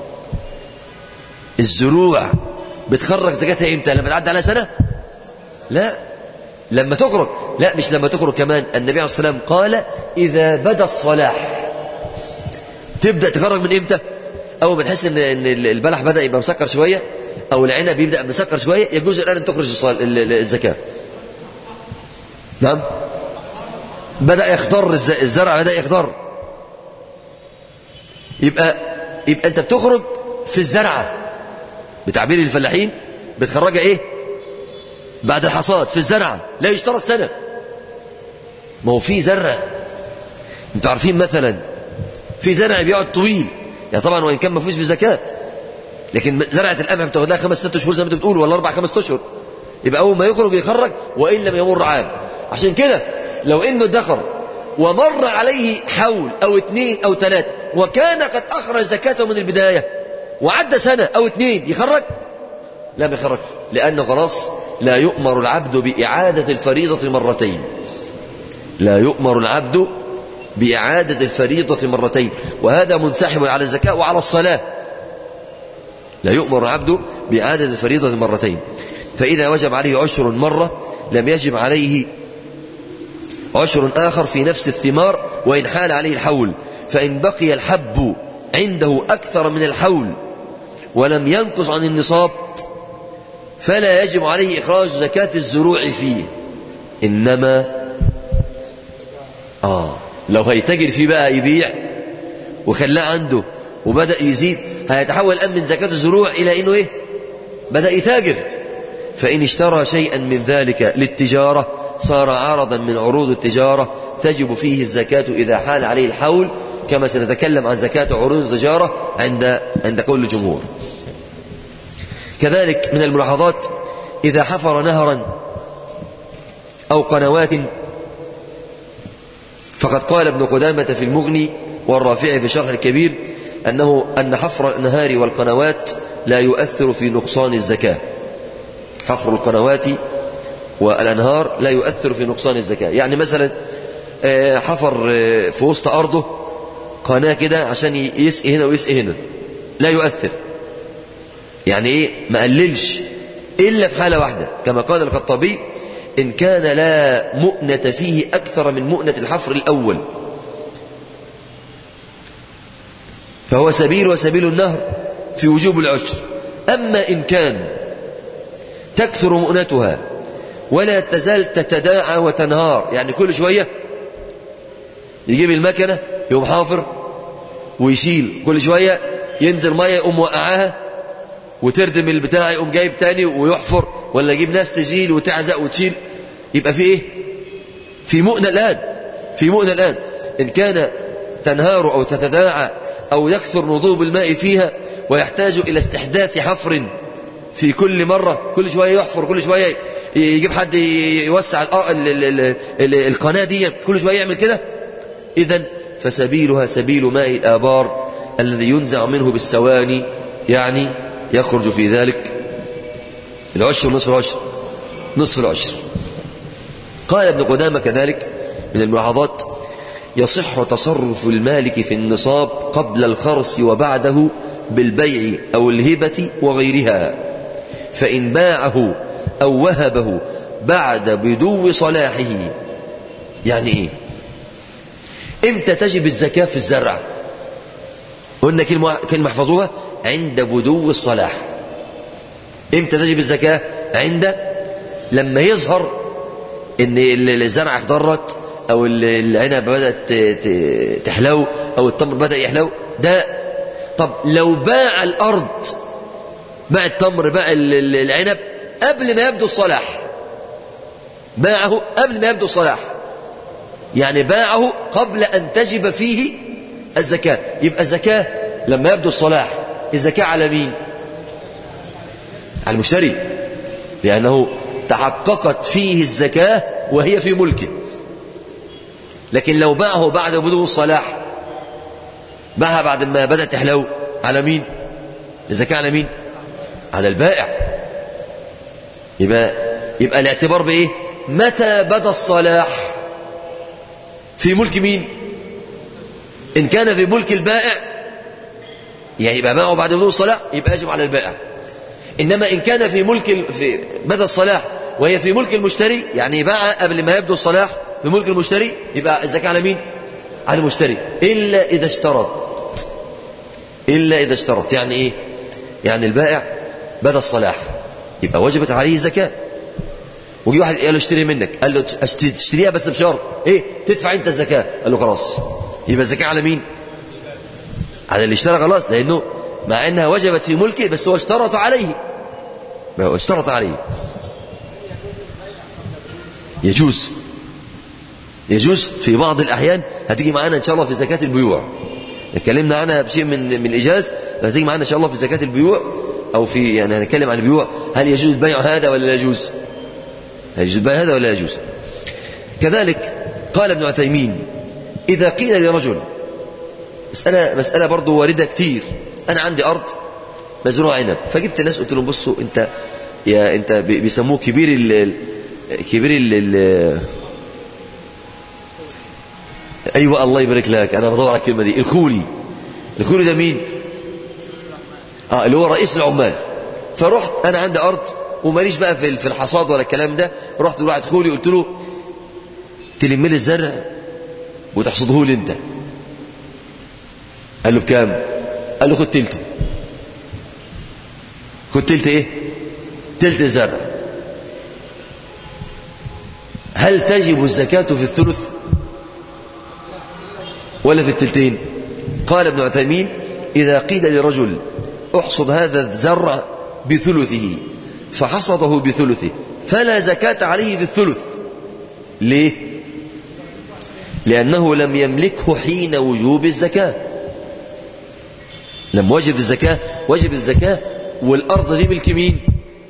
الزروع بتخرج زكاتها امتى؟ لما تعدي على سنة؟ لا، لما تخرج. لا، مش لما تخرج كمان. النبي عليه الصلاة والسلام قال إذا بدا الصلاح. تبدأ تخرج من امتى؟ أول ما تحس إن البلح بدأ يبقى مسكر شوية، أو العنب يبدأ مسكر شوية، يجوز الآن أن تخرج الزكاة. نعم، بدأ يخضر الزرع، بدأ يخضر. يبقى أنت بتخرج في الزرعة، بتعبير الفلاحين بتخرجها إيه؟ بعد الحصاد في الزرعة، لا يشترط سنة. ما هو في زرع، انتوا عارفين مثلا في زرع بيقعد طويل، يعني طبعا وإن كان ما فيش في زكاة، لكن زرعة القمح بتاخد لها 5-6 شهور زي ما انت بتقول، ولا 4-5 أشهر. يبقى أول ما يخرج وإن لم يمر عام. عشان كده لو إنه ادخر ومر عليه حول أو 2 أو 3 وكان قد أخرج زكاته من البداية وعدى سنة أو 2 يخرج؟ لا، ما يخرج، لأنه خلاص لا يؤمر العبد بإعادة الفريضة مرتين. لا يؤمر العبد بإعادة الفريضة مرتين، وهذا منسحب على الزكاة وعلى الصلاة. لا يؤمر العبد بإعادة الفريضة مرتين. فإذا وجب عليه عشر مرة لم يجب عليه عشر آخر في نفس الثمار وإن حال عليه الحول. فإن بقي الحب عنده أكثر من الحول ولم ينقص عن النصاب فلا يجب عليه إخراج زكاة الزروع فيه. إنما لو هيتاجر فيه بقى، يبيع وخلاه عنده وبدأ يزيد، هيتحول الآن من زكاة الزروع إلى إنه إيه؟ بدأ يتاجر. فإن اشترى شيئا من ذلك للتجارة صار عرضا من عروض التجارة تجب فيه الزكاة إذا حال عليه الحول، كما سنتكلم عن زكاة عروض التجارة عند قول الجمهور. كذلك من الملاحظات إذا حفر نهرا أو قنوات، فقد قال ابن قدامة في المغني والرافعي في شرح الكبير أن حفر الأنهار والقنوات لا يؤثر في نقصان الزكاة. حفر القنوات والأنهار لا يؤثر في نقصان الزكاة. يعني مثلا حفر في وسط أرضه قناة كده عشان يسقي هنا ويسقي هنا، لا يؤثر. يعني إيه؟ ما قللش إلا في حالة واحدة، كما قال الخطابي: إن كان لا مؤنة فيه أكثر من مؤنة الحفر الأول فهو سبيل وسبيل النهر في وجوب العشر. أما إن كان تكثر مؤنتها ولا تزال تتداعى وتنهار، يعني كل شوية يجيب المكنة يقوم حافر ويشيل، كل شوية ينزل مية يقوم وقعها وتردم البتاع يقوم جايب تاني ويحفر، ولا يجيب ناس تشيل وتعزق وتشيل، يبقى في ايه؟ في مؤنة الآن. إن كان تنهار أو تتداعى أو يكثر نضوب الماء فيها ويحتاج إلى استحداث حفر في كل مرة، كل شوية يحفر، كل شوية يجيب حد يوسع القناة دي، كل شوية يعمل كده، إذن فسبيلها سبيل ماء الآبار الذي ينزع منه بالسواني، يعني يخرج في ذلك العشر نصف العشر. قال ابن قدامة كذلك من الملاحظات: يصح تصرف المالك في النصاب قبل الخرص وبعده بالبيع أو الهبة وغيرها، فإن باعه أو وهبه بعد بدو صلاحه. يعني إيه؟ إمتى تجب الزكاة في الزرع؟ قلنا كلمة احفظوها: عند بدو الصلاح. إمتى تجب الزكاة؟ لما يظهر إن الزرع اخضرت أو العنب بدأت تحلو أو التمر بدأ يحلو. ده طب لو باع الأرض، باع التمر، باع العنب قبل ما يبدو الصلاح، باعه قبل ما يبدو الصلاح، يعني باعه قبل أن تجب فيه الزكاة، يبقى الزكاة لما يبدو الصلاح. الزكاة على مين؟ على المشتري، لأنه تحققت فيه الزكاة وهي في ملكه. لكن لو باعه بعد بدو الصلاح، باعها بعد ما بدأت تحلو، على مين الزكاة؟ على مين؟ على البائع. يبقى الاعتبار بإيه؟ متى بدا الصلاح؟ في ملك مين؟ إن كان في ملك البائع يعني يبقى باعه بعد بدو الصلاح، يبقى يجب على البائع. إنما إن كان في بدا الصلاح وهي في ملك المشتري، يعني باع قبل ما يبدو الصلاح في ملك المشتري، يبقى الزكاة على مين؟ على المشتري، إلا إذا اشترط. يعني إيه؟ يعني البائع بدا الصلاح يبقى وجبت عليه الزكاة، وجي واحد قال له اشتري منك، قال له تشتريها بس بشرط ايه؟ تدفع انت الزكاه. قال له خلاص، يبقى الزكاه على مين؟ على اللي اشترى خلاص، لانه مع انها وجبت في ملكه بس هو اشترط عليه، اشترط عليه. يجوز في بعض الأحيان، هتيجي معانا إن شاء الله في زكاة البيوع، اتكلمنا عنها بشيء من الإجاز، هتيجي معانا إن شاء الله في زكاة البيوع، أو في يعني هنتكلم عن البيوع، هل يجوز البيع هذا ولا لا يجوز؟ هل يجوز البيع هذا ولا لا يجوز؟ كذلك قال ابن عثيمين: إذا قيل لرجل، مسألة برضو واردة كتير، أنا عندي أرض مزروع عنب، فجبت الناس قلت لهم بصوا أنت بيسموه كبير ال أيوة الله يبارك لك، أنا بدور على الكلمة دي، الخولي ده مين؟ اللي هو رئيس العمال. فرحت أنا عندي أرض وماليش بقى في الحصاد ولا الكلام ده، رحت لواحد خولي قلت له تلم لي الزرع وتحصده لي أنت. قال له بكام؟ قال له خد تلته. خد تلت إيه؟ تلت الزرع. هل تجب الزكاة في الثلث ولا في التلتين؟ قال ابن عثيمين: إذا قيل لرجل احصد هذا الزرع بثلثه فحصده بثلثه فلا زكاة عليه في الثلث. ليه؟ لأنه لم يملكه حين وجوب الزكاة. لما وجب الزكاة والأرض دي ملك مين؟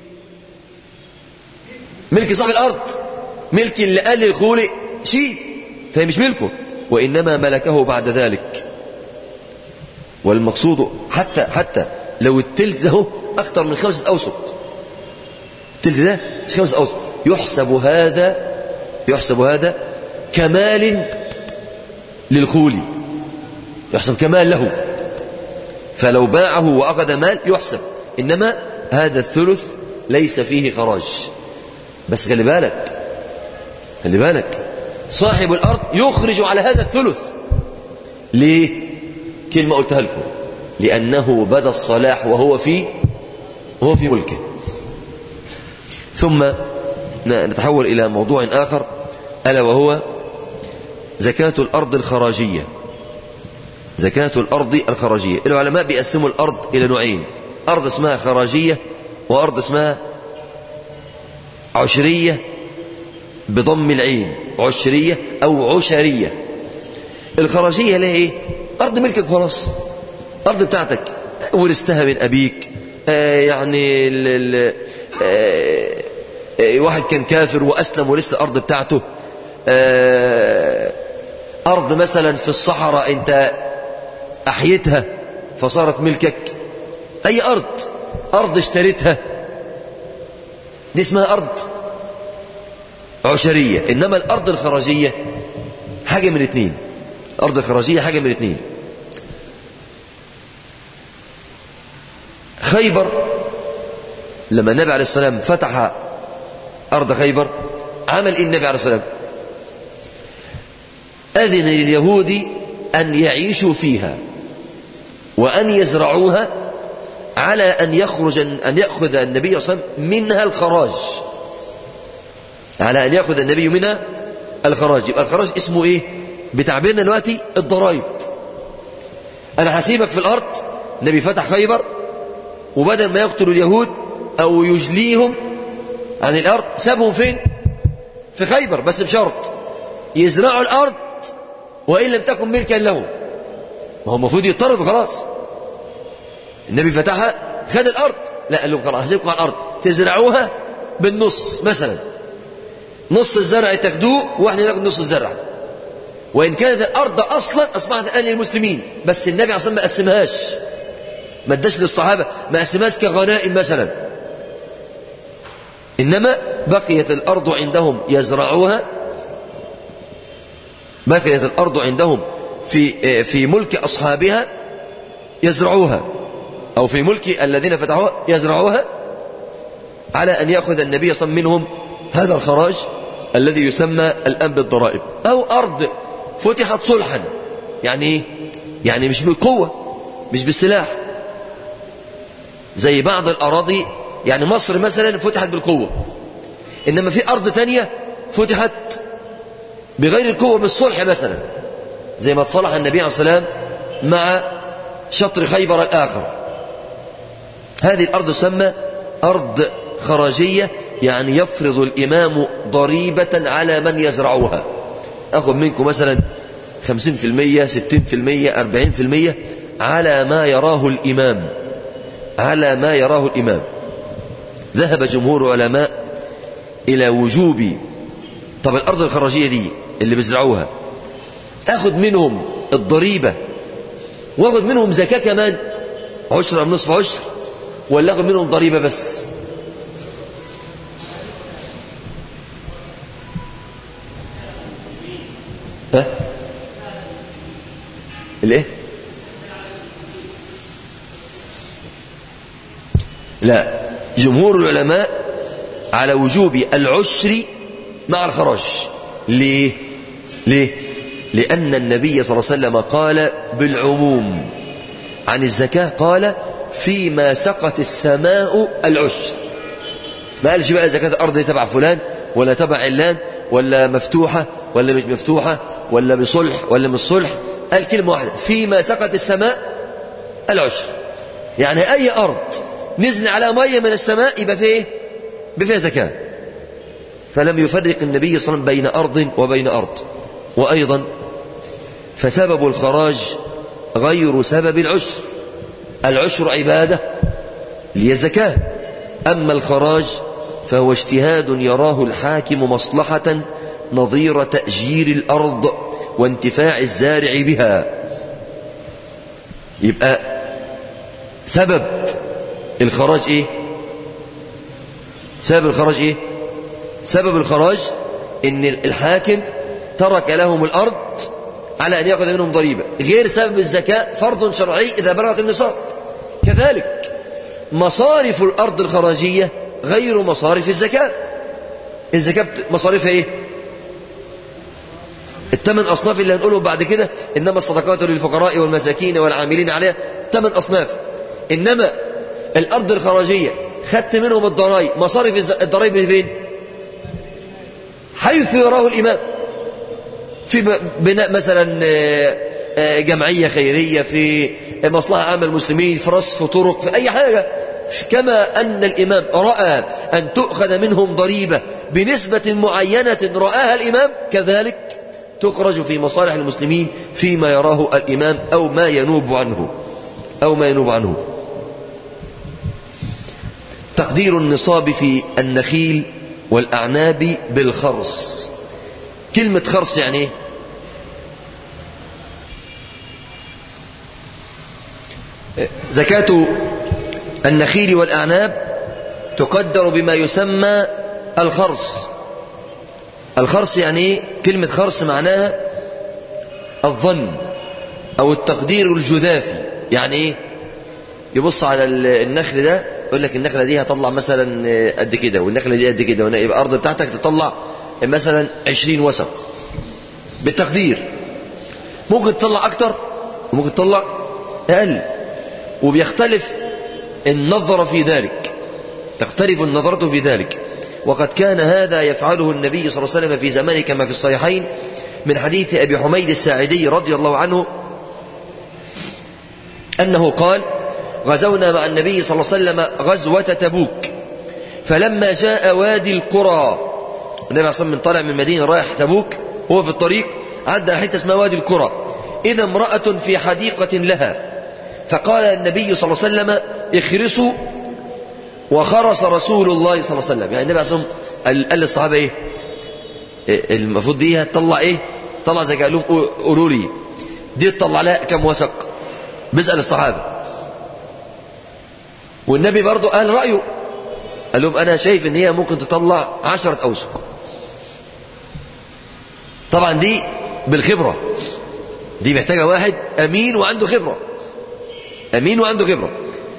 ملك صاحب الأرض، ملك اللي قال للخولي شيء، فهي مش ملكه، وإنما ملكه بعد ذلك. والمقصود حتى لو التلت ده أكثر من 5 أوسق، التلت ده مش 5 أوسق، يحسب هذا كمال للخولي، يحسب كمال له، فلو باعه وأخذ مال يحسب. إنما هذا الثلث ليس فيه خراج. بس خلي بالك صاحب الأرض يخرج على هذا الثلث. ليه؟ كلمة قلتها لكم: لأنه بدا الصلاح وهو في ملكه. ثم نتحول إلى موضوع آخر، ألا وهو زكاة الأرض الخراجية. زكاة الأرض الخراجية، العلماء بيقسموا الأرض إلى نوعين: أرض اسمها خراجية، وأرض اسمها عشرية بضم العين، عشرية أو عشرية. الخراجية ليه ايه؟ أرض ملكك خلاص، أرض بتاعتك ورثتها من أبيك، يعني واحد كان كافر وأسلم ورث الأرض بتاعته. أرض مثلا في الصحراء أنت أحيتها فصارت ملكك. أي أرض اشتريتها دي اسمها أرض عشرية. إنما الأرض الخراجية حاجة من اتنين، الأرض الخراجية حاجة من اتنين. خيبر لما النبي عليه السلام فتح أرض خيبر، عمل إيه النبي عليه السلام؟ أذن لليهود أن يعيشوا فيها وأن يزرعوها، على أن يأخذ النبي صلى الله عليه وسلم منها الخراج، على أن يأخذ النبي منها الخراج. يبقى الخراج اسمه إيه بتعبيرنا دلوقتي؟ الضرائب. أنا هسيبك في الأرض، النبي فتح خيبر، وبدل ما يقتلوا اليهود أو يجليهم عن الأرض سابهم فين؟ في خيبر، بس بشرط يزرعوا الأرض وإن لم تكن ملكا لهم. ما هو المفروض يضطروا خلاص. النبي فتحها خد الأرض، لا قال لهم خلاص هسيبكم على الأرض تزرعوها بالنص، مثلا نص الزرع تاخدوه واحنا ناخد نص الزرع، وإن كانت الأرض أصلا أصبحت الآن للمسلمين، بس النبي أصلا ما قسمهاش، ما اداش للصحابة، ما قسمهاش كغنائم مثلا، إنما بقيت الأرض عندهم يزرعوها، بقيت الأرض عندهم في ملك أصحابها يزرعوها، أو في ملك الذين فتحوها يزرعوها، على أن يأخذ النبي صلى الله عليه وسلم منهم هذا الخراج الذي يسمى الآن بالضرائب. أو أرض فتحت صلحا، يعني إيه؟ يعني مش بالقوة، مش بالسلاح، زي بعض الأراضي، يعني مصر مثلا فتحت بالقوة، إنما في أرض تانية فتحت بغير القوة، بالصلح مثلا، زي ما تصالح النبي عليه الصلاة والسلام مع شطر خيبر الآخر. هذه الأرض تسمى أرض خراجية، يعني يفرض الإمام ضريبة على من يزرعوها. أخذ منكم مثلا 50%، 60%، 40% على ما يراه الإمام، على ما يراه الإمام. ذهب جمهور علماء إلى وجوب، طب الأرض الخراجية دي اللي بيزرعوها أخذ منهم الضريبة وأخذ منهم زكاة كمان، عشر أم نصف عشر، ولا أخذ منهم ضريبة بس؟ ها؟ الايه؟ لا، جمهور العلماء على وجوب العشر مع الخراج. ليه؟ لأن النبي صلى الله عليه وسلم قال بالعموم عن الزكاة، قال فيما سقت السماء العشر. ما قالش بقى زكاة الأرض دي تبع فلان ولا تبع علان ولا مفتوحة ولا مش مفتوحة ولا بصلح ولا مش صلح، قال كلمة واحدة: فيما سقت السماء العشر. يعني أي أرض نزل على مية من السماء يبقى فيه بفيها زكاة. فلم يفرق النبي صلى الله عليه وسلم بين أرض وبين أرض. وأيضا فسبب الخراج غير سبب العشر. العشر عبادة لي الزكاة، أما الخراج فهو اجتهاد يراه الحاكم مصلحة نظير تأجير الأرض وانتفاع الزارع بها. يبقى سبب الخراج إيه؟ سبب الخراج إيه؟ سبب الخراج إن الحاكم ترك لهم الأرض على أن يأخذ منهم ضريبة، غير سبب الزكاة فرض شرعي إذا بلغت النصاب. كذلك مصارف الأرض الخراجية غير مصارف الزكاة. الزكاة مصارفها إيه؟ الثمان أصناف اللي هنقولهم بعد كده: إنما الصدقات للفقراء والمساكين والعاملين عليها، 8 أصناف. إنما الأرض الخراجية خدت منهم الضرائب، مصارف الضرائب فين؟ حيث يراه الإمام، في بناء مثلا جمعية خيرية، في مصلحة عامة المسلمين، في رصف طرق، في أي حاجة. كما أن الإمام رأى أن تؤخذ منهم ضريبة بنسبة معينة رآها الإمام، كذلك تخرج في مصالح المسلمين فيما يراه الإمام أو ما ينوب عنه. تقدير النصاب في النخيل والأعناب بالخرص. كلمة خرص يعني ايه؟ زكاة النخيل والأعناب تقدر بما يسمى الخرص. الخرص يعني ايه؟ كلمة خرص معناها الظن أو التقدير الجذافي. يعني ايه؟ يبص على النخل ده يقول لك النخلة دي هتطلع مثلا قد كده، والنخلة دي قد كده، يبقى الأرض بتاعتك تطلع مثلا 20 وسق بالتقدير. ممكن تطلع أكتر وممكن تطلع أقل، وبيختلف النظرة في ذلك، تختلف النظرة في ذلك. وقد كان هذا يفعله النبي صلى الله عليه وسلم في زمانه، كما في الصحيحين من حديث أبي حميد الساعدي رضي الله عنه أنه قال: غزونا مع النبي صلى الله عليه وسلم غزوة تبوك، فلما جاء وادي القرى، النبي عليه الصلاة والسلام طالع من المدينة رايح تبوك، هو في الطريق عدى على حتة اسمها وادي القرى، إذا امرأة في حديقة لها، فقال النبي صلى الله عليه وسلم: اخرسوا. وخرس رسول الله صلى الله عليه وسلم. يعني النبي عليه الصلاة والسلام قال للصحابة ايه؟ المفروض دي هتطلع ايه؟ طلع زكاة. قال لهم: قولوا لي دي تطلع لها كم وسق؟ بيسأل الصحابة. والنبي برضو قال رأيه، قال لهم: أنا شايف إن هي ممكن تطلع 10 أوسق. طبعا دي بالخبرة، دي محتاجة واحد أمين وعنده خبرة، أمين وعنده خبرة.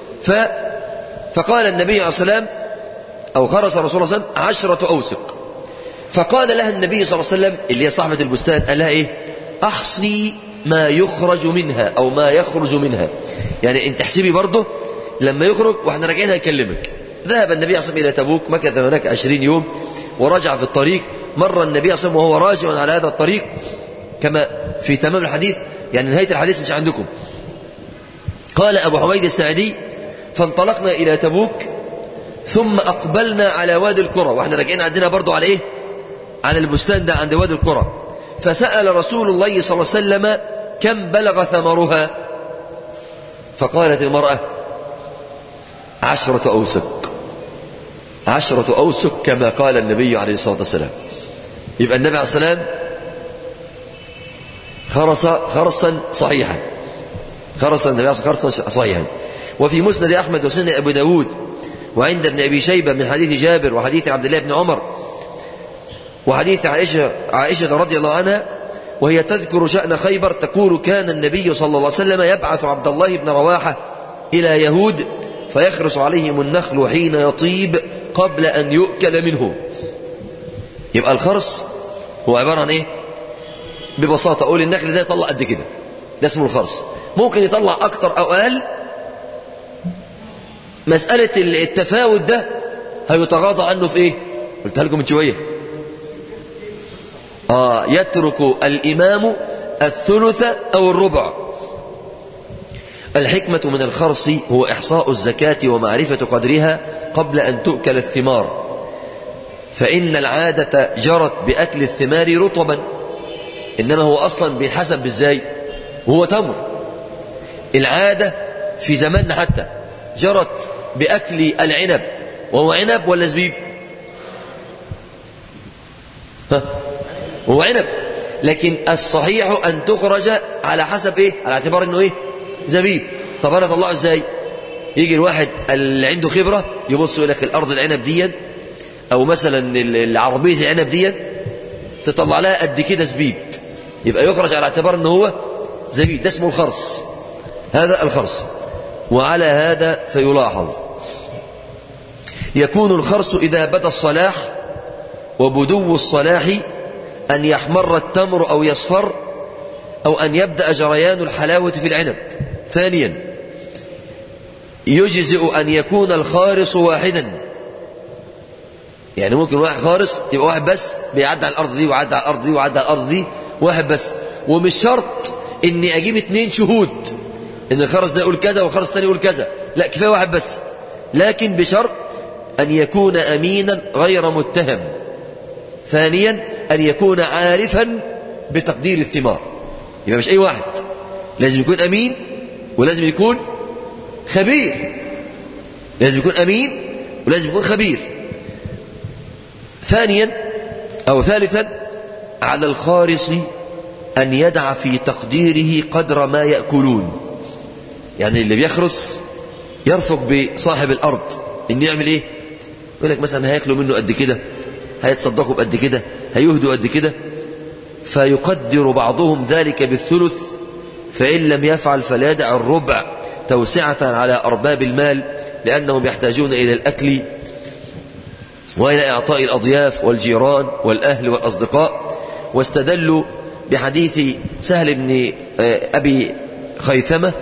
فقال النبي عليه الصلاة والسلام، أو خرس رسول الله صلى الله عليه وسلم 10 أوسق. فقال لها النبي صلى الله عليه وسلم اللي هي صاحبة البستان، قال لها إيه؟ أحصني ما يخرج منها أو ما يخرج منها، يعني أنت احسبي برضه لما يخرج واحنا راجعين هنكلمك. ذهب النبي عليه الصلاة والسلام إلى تبوك، مكث هناك 20 يوم، ورجع في الطريق، مر النبي صلى الله عليه وسلم وهو راجع على هذا الطريق كما في تمام الحديث، يعني نهاية الحديث مش عندكم. قال أبو حميد الساعدي: فانطلقنا إلى تبوك ثم أقبلنا على وادي القرى، وإحنا راجعين عندنا برضو على إيه؟ على البستان ده عند وادي القرى. فسأل رسول الله صلى الله عليه وسلم: كم بلغ ثمرها؟ فقالت المرأة: 10 أوسق. 10 أوسق كما قال النبي عليه الصلاة والسلام. يبقى النبي عليه الصلاة والسلام خرصا صحيحا، خرص النبي عليه الصلاة والسلام خرصا صحيحا. وفي مسند أحمد وسنن أبو داود وعند ابن أبي شيبة من حديث جابر وحديث عبد الله بن عمر وحديث عائشة رضي الله عنها، وهي تذكر شأن خيبر تقول: كان النبي صلى الله عليه وسلم يبعث عبد الله بن رواحة إلى يهود فيخرس عليهم النخل حين يطيب قبل أن يؤكل منه. يبقى الخرس هو عبارة عن إيه؟ ببساطة أقول النخل ده يطلع قد كده، ده اسمه الخرس. ممكن يطلع أكتر أو أقل، مسألة التفاوت ده هيتغاضى عنه في إيه؟ قلتها لكم من شوية. يترك الإمام الثلث أو الربع. الحكمة من الخرص هو إحصاء الزكاة ومعرفة قدرها قبل أن تؤكل الثمار، فإن العادة جرت بأكل الثمار رطبا، إنما هو أصلا بيتحسب بالزاي وهو تمر. العادة في زماننا حتى جرت بأكل العنب، وهو عنب ولا زبيب؟ وهو عنب، لكن الصحيح أن تخرج على حسب إيه؟ على اعتبار أنه إيه؟ زبيب. طب أنا أطلعه إزاي؟ يجي الواحد اللي عنده خبرة يبص يقول لك الأرض العنب دي أو مثلا العربية العنب دي تطلع لها قد كده زبيب، يبقى يخرج على اعتبار أنه هو زبيب، ده اسمه الخرص. هذا الخرص. وعلى هذا فيلاحظ يكون الخرص إذا بدا الصلاح، وبدو الصلاح أن يحمر التمر أو يصفر، أو أن يبدأ جريان الحلاوة في العنب. ثانيا يجزئ أن يكون الخارص واحدا، يعني ممكن واحد خارص يبقى واحد بس بيعدي على الأرض دي وعدى على الأرض دي وعدى على الأرض دي، واحد بس، ومش شرط إني أجيب 2 شهود إن الخرص ده يقول كذا والخرص الثاني يقول كذا، لا، كفاية واحد بس، لكن بشرط أن يكون أمينا غير متهم. ثانيا أن يكون عارفا بتقدير الثمار، يبقى مش أي واحد، لازم يكون أمين ولازم يكون خبير، لازم يكون أمين ولازم يكون خبير. ثانيا أو ثالثا على الخارص أن يدع في تقديره قدر ما يأكلون، يعني اللي بيخرص يرفق بصاحب الأرض إن يعمل إيه؟ يقول لك مثلا هيأكلوا منه قد كده، هيتصدقوا بقد كده، هيهدوا قد كده، فيقدر بعضهم ذلك بالثلث، فإن لم يفعل فليدع الربع توسعة على أرباب المال، لأنهم يحتاجون إلى الأكل وإلى إعطاء الأضياف والجيران والأهل والأصدقاء. واستدلوا بحديث سهل بن أبي خيثمة،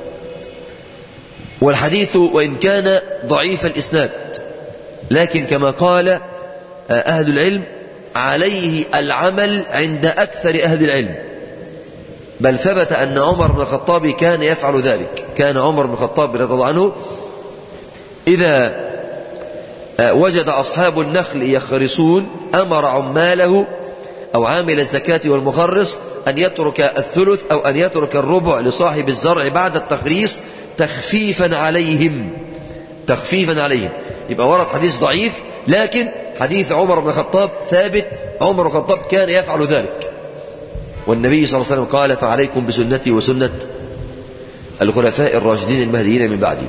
والحديث وإن كان ضعيف الإسناد، لكن كما قال أهل العلم عليه العمل عند أكثر أهل العلم، بل ثبت أن عمر بن الخطاب كان يفعل ذلك. كان عمر بن الخطاب رضي الله عنه إذا وجد أصحاب النخل يخرسون أمر عماله أو عامل الزكاة والمخرص أن يترك الثلث أو أن يترك الربع لصاحب الزرع بعد التخريص تخفيفا عليهم. يبقى ورد حديث ضعيف، لكن حديث عمر بن الخطاب ثابت، عمر بن الخطاب كان يفعل ذلك، والنبي صلى الله عليه وسلم قال: فعليكم بسنتي وسنة الخلفاء الراشدين المهديين من بعدي.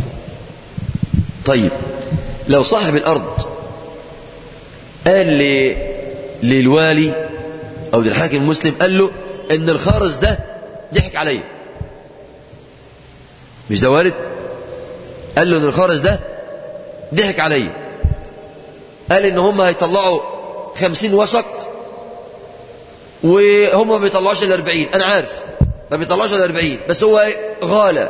طيب، لو صاحب الأرض قال للوالي أو للحاكم المسلم، قال له إن الخارص ده ضحك عليه، مش ده وارد؟ قال له إن الخارص ده ضحك عليه، قال إن هم هيطلعوا 50 وسق وهم ما بيطلعوش إلا 40، أنا عارف ما بيطلعوش إلا 40، بس هو غالى،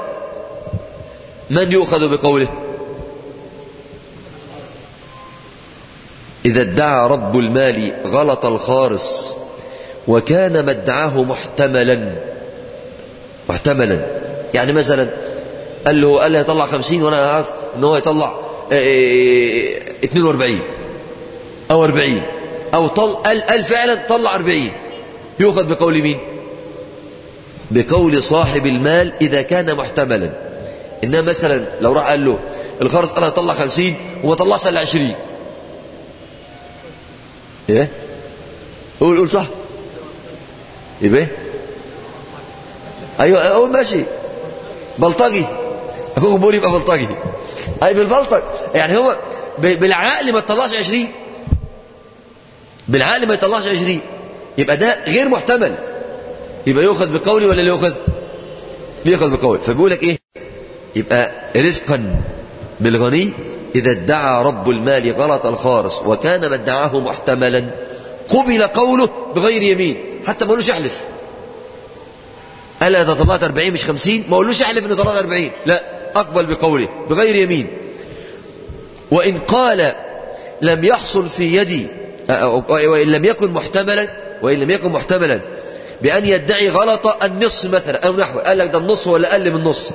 من يؤخذ بقوله؟ إذا ادعى رب المال غلط الخارص وكان ما ادعاه محتملا، يعني مثلا قال له يطلع 50 وأنا عارف إن هو يطلع 42 أو 40 أو قال فعلا طلع 40، يؤخذ بقول مين؟ بقول صاحب المال إذا كان محتملا. إنما مثلا لو راح قال له الخارص قال يطلع 50 وما طلعش إلا 20، إيه؟ قول صح، يبقى إيه؟ أيوة أقول ماشي، بلطجي، أخوك بقول يبقى بلطجي، أي بالبلطج، يعني هو بالعقل ما يطلعش 20، بالعقل ما يطلعش 20، يبقى ده غير محتمل، يبقى يؤخذ بقولي ولا لا يؤخذ؟ يؤخذ بقول. فبيقول لك ايه؟ يبقى رفقا بالغني إذا ادعى رب المال غلط الخارص وكان ما ادعاه محتملا قبل قوله بغير يمين، حتى ما قولوش احلف. قال إذا طلعت 40 مش 50، ما قولوش احلف إن طلعت 40، لا، أقبل بقوله بغير يمين. وإن قال لم يحصل في يدي، وإن لم يكن محتملا بأن يدعي غلط النصف مثلا أو نحوه، قال لك ده النص ولا أقل من النص،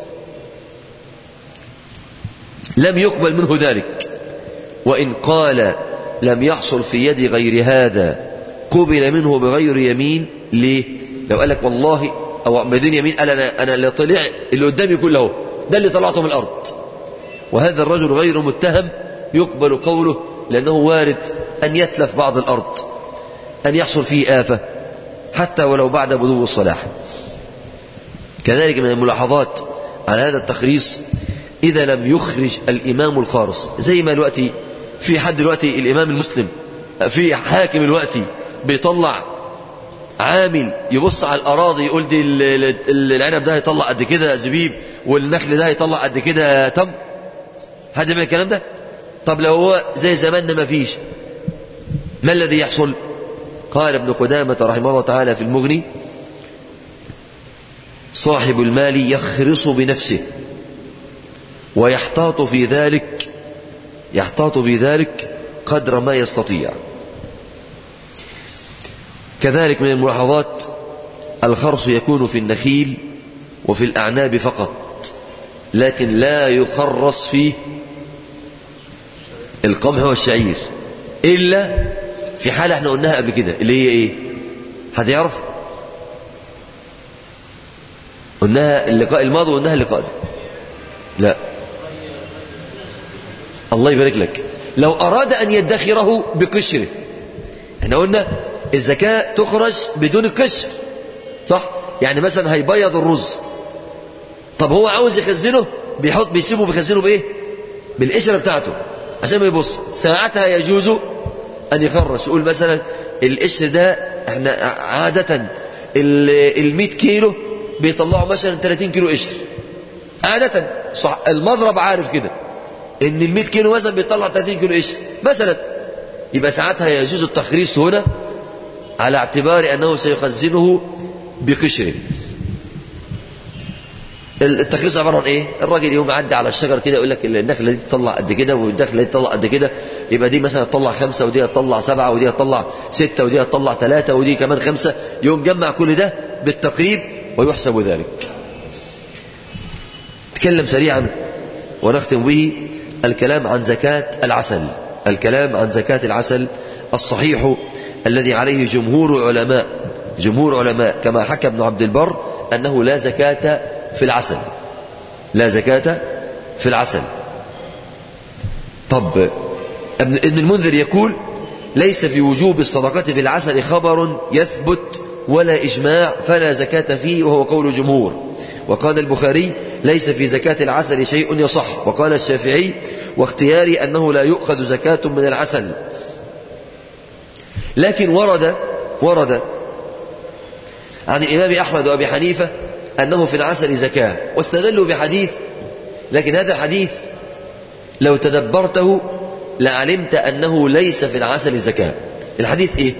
لم يقبل منه ذلك. وإن قال لم يحصل في يدي غير هذا قبل منه بغير يمين. ليه؟ لو قال لك والله أو بدون يمين، قال أنا اللي طلع اللي قدامي كله ده اللي طلعته من الأرض، وهذا الرجل غير متهم، يقبل قوله، لأنه وارد أن يتلف بعض الأرض، أن يحصل فيه آفة حتى ولو بعد بدو الصلاح. كذلك من الملاحظات على هذا التخريص إذا لم يخرج الإمام الخارص، زي ما دلوقتي في حد دلوقتي الإمام المسلم، في حاكم دلوقتي بيطلع عامل يبص على الأراضي يقول دي العنب ده هيطلع قد كده زبيب والنخل ده هيطلع قد كده تم، حد من الكلام ده؟ طب لو هو زي زماننا ما فيش، ما الذي يحصل؟ قال ابن قدامة رحمه الله تعالى في المغني: صاحب المال يخرص بنفسه ويحتاط في ذلك قدر ما يستطيع. كذلك من الملاحظات الخرص يكون في النخيل وفي الأعناب فقط، لكن لا يخرص فيه القمح والشعير إلا في حالة احنا قلناها قبل كده، اللي هي ايه؟ حد يعرف؟ قلناها اللقاء الماضي وقلناها اللقاء ده؟ لا، الله يبارك لك. لو أراد أن يدخره بقشره، احنا قلنا الزكاة تخرج بدون القشر، صح؟ يعني مثلا هيبيض الرز، طب هو عاوز يخزنه، بيسيبه بيخزنه بايه؟ بالقشره بتاعته عشان ما يبص، ساعتها يجوز أن يخرج، يقول مثلا القشر ده احنا عادة 100 كيلو بيطلعوا مثلا 30 كيلو قشر عادة، صح؟ المضرب عارف كده ان 100 كيلو مثلا بيطلع 30 كيلو قشر مثلا، يبقى ساعتها يجوز التخريص هنا على اعتبار أنه سيخزنه بقشره. التخريص عبارة عن ايه؟ الراجل يقوم يعدي على الشجر كده يقول لك النخله دي تطلع قد كده والنخله دي تطلع قد كده، يبقى دي مثلا تطلع 5 ودي تطلع 7 ودي تطلع 6 ودي تطلع 3 ودي كمان 5، يقوم جمع كل ده بالتقريب ويحسب ذلك. نتكلم سريعا ونختم به الكلام عن زكاة العسل. الكلام عن زكاة العسل الصحيح الذي عليه جمهور علماء كما حكى ابن عبد البر أنه لا زكاة في العسل، لا زكاة في العسل. طب ابن المنذر يقول: ليس في وجوب الصدقة في العسل خبر يثبت ولا إجماع فلا زكاة فيه، وهو قول الجمهور. وقال البخاري: ليس في زكاة العسل شيء يصح. وقال الشافعي: واختياري أنه لا يؤخذ زكاة من العسل. لكن ورد عن الإمام أحمد وأبي حنيفة أنه في العسل زكاة، واستدلوا بحديث، لكن هذا الحديث لو تدبرته لعلمت أنه ليس في العسل زكاة. الحديث إيه؟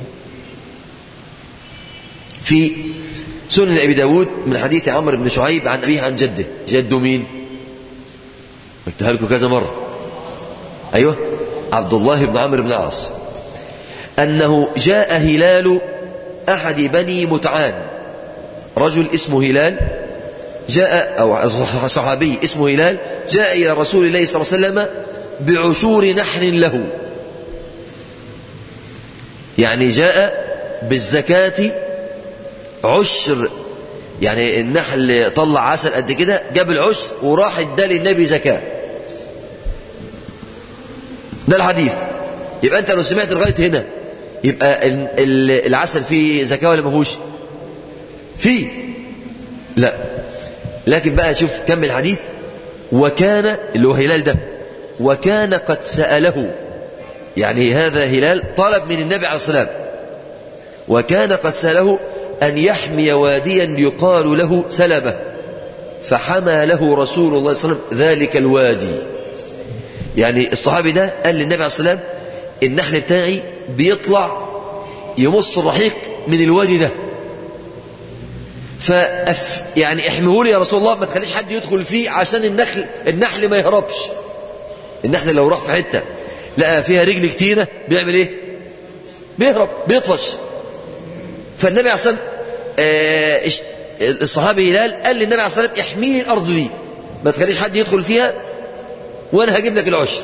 في سنن أبي داود من حديث عمرو بن شعيب عن أبيه عن جده. جده مين؟ قلتها لكم كذا مرة. أيوه، عبد الله بن عمرو بن العاص أنه جاء هلال أحد بني متعان، رجل اسمه هلال جاء، أو صحابي اسمه هلال جاء إلى رسول الله صلى الله عليه وسلم بعشور نحل له، يعني جاء بالزكاة عشر، يعني النحل طلع عسل قد كده، جاب العشر وراح ادى للنبي زكاة. ده الحديث. يبقى أنت لو سمعت لغاية هنا يبقى العسل فيه زكاة ولا ما فيهوش؟ فيه. لا، لكن بقى شوف كمل الحديث. وكان اللي هو هلال ده، وكان قد سأله، يعني هذا هلال طلب من النبي عليه الصلاة والسلام، وكان قد سأله أن يحمي واديا يقال له سلبة، فحمى له رسول الله صلى الله عليه وسلم ذلك الوادي. يعني الصحابي ده قال للنبي عليه الصلاة والسلام النحل بتاعي بيطلع يمص الرحيق من الوادي ده، يعني احميه لي يا رسول الله، ما تخليش حد يدخل فيه عشان النحل ما يهربش. النحل لو راح في حتة لقى فيها رجل كتيرة بيعمل ايه؟ بيهرب، بيطفش. فالنبي عليه الصلاة والسلام الصحابي هلال قال للنبي عليه الصلاة والسلام احمي لي الأرض دي، ما تخليش حد يدخل فيها وأنا هجيب لك العشر.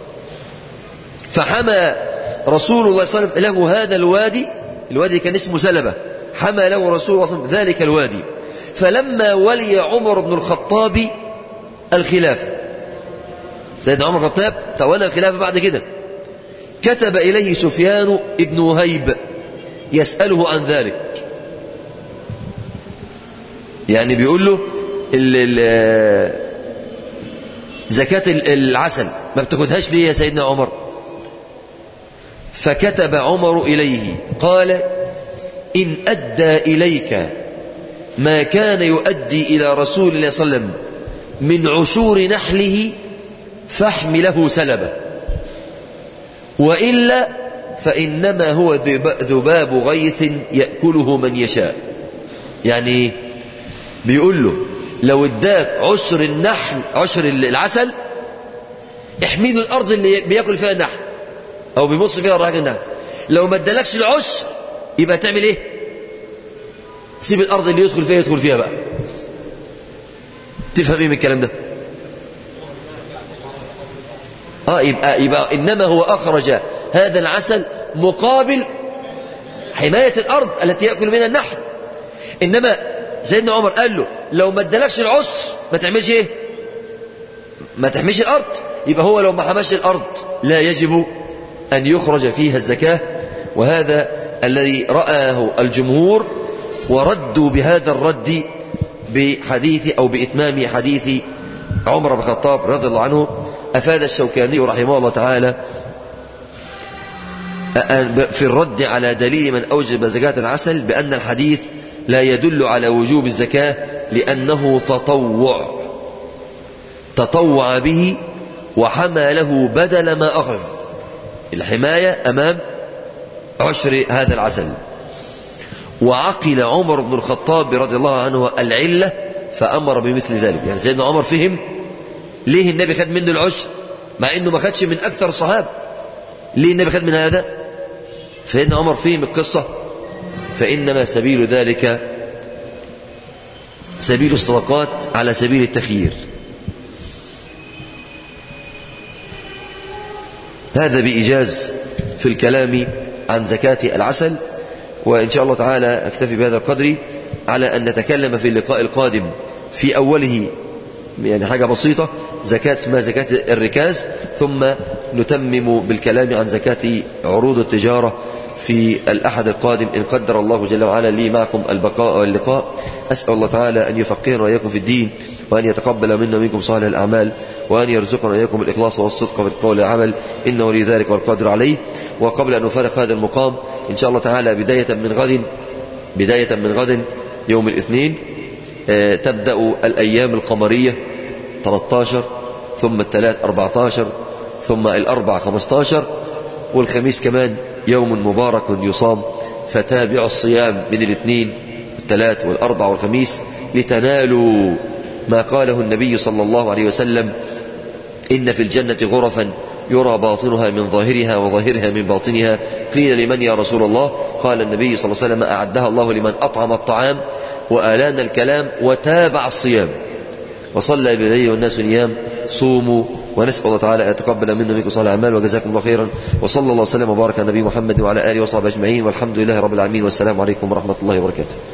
فحمى رسول الله صلى الله عليه وسلم له هذا الوادي كان اسمه سلبة، حمى له رسول الله صلى الله عليه وسلم ذلك الوادي. فلما ولي عمر بن الخطاب الخلافة، سيدنا عمر بن الخطاب تولى الخلافة بعد كده، كتب إليه سفيان بن وهيب يسأله عن ذلك، يعني بيقول له زكاة العسل ما بتاخدهاش ليه يا سيدنا عمر؟ فكتب عمر إليه قال إن أدى إليك ما كان يؤدي إلى رسول الله صلى الله عليه وسلم من عشور نحله فاحمله سلبة، وإلا فإنما هو ذباب غيث يأكله من يشاء. يعني بيقول له لو اداك عشر النحل، عشر العسل، احمي له الأرض اللي بيأكل فيها النحل أو بيمص فيها الرحيق النحل. لو ما ادالكش العشر يبقى تعمل ايه؟ سيب الأرض اللي يدخل فيها بقى. تفهم ايه من الكلام ده؟ يبقى إنما هو أخرج هذا العسل مقابل حماية الأرض التي يأكل منها النحل. إنما سيدنا عمر قال له لو ما ادالكش العسر ما تعملش ايه؟ ما تحميش الأرض. يبقى هو لو ما حماش الأرض لا يجب أن يخرج فيها الزكاة. وهذا الذي رآه الجمهور، وردوا بهذا الرد بحديث أو بإتمام حديث عمر بن الخطاب رضي الله عنه. أفاد الشوكاني رحمه الله تعالى في الرد على دليل من أوجب زكاة العسل بأن الحديث لا يدل على وجوب الزكاة، لأنه تطوع به وحمى له بدل ما أخذ، الحماية أمام عشر هذا العسل. وعقل عمر بن الخطاب رضي الله عنه العلة فأمر بمثل ذلك. يعني سيدنا عمر فهم ليه النبي خد منه العشر مع أنه ما خدش من أكثر الصحابة، ليه النبي خد من هذا؟ سيدنا عمر فهم القصة. فإنما سبيل ذلك سبيل الصدقات على سبيل التخيير. هذا بإيجاز في الكلام عن زكاة العسل. وإن شاء الله تعالى أكتفي بهذا القدر، على أن نتكلم في اللقاء القادم في أوله يعني حاجة بسيطة، زكاة اسمها زكاة الركاز، ثم نتمم بالكلام عن زكاة عروض التجارة في الأحد القادم إن قدر الله جل وعلا لي معكم البقاء واللقاء. أسأل الله تعالى أن يفقهنا وإياكم في الدين، وأن يتقبل منا ومنكم صالح الأعمال، وأن يرزقنا وإياكم الإخلاص والصدق في القول والعمل، إنه ولي ذلك والقادر عليه. وقبل أن نفارق هذا المقام إن شاء الله تعالى بداية من غد يوم الاثنين تبدأ الأيام القمرية 13، ثم الثلاث 14، ثم الأربع 15، والخميس كمان يوم مبارك يصام. فتابعوا الصيام من الاثنين والثلاث والأربع والخميس لتنالوا ما قاله النبي صلى الله عليه وسلم: إن في الجنة غرفا يرى باطنها من ظاهرها وظاهرها من باطنها. قيل لمن يا رسول الله؟ قال النبي صلى الله عليه وسلم أعدها الله لمن أطعم الطعام وآلان الكلام وتابع الصيام وصلى بالليل والناس نيام. صوموا، ونسأل الله تعالى أن يتقبل منا ومنكم صالح الأعمال، وجزاكم الله خيرا، وصلى الله وسلم وبارك على النبي محمد وعلى آله وصحبه أجمعين، والحمد لله رب العالمين، والسلام عليكم ورحمة الله وبركاته.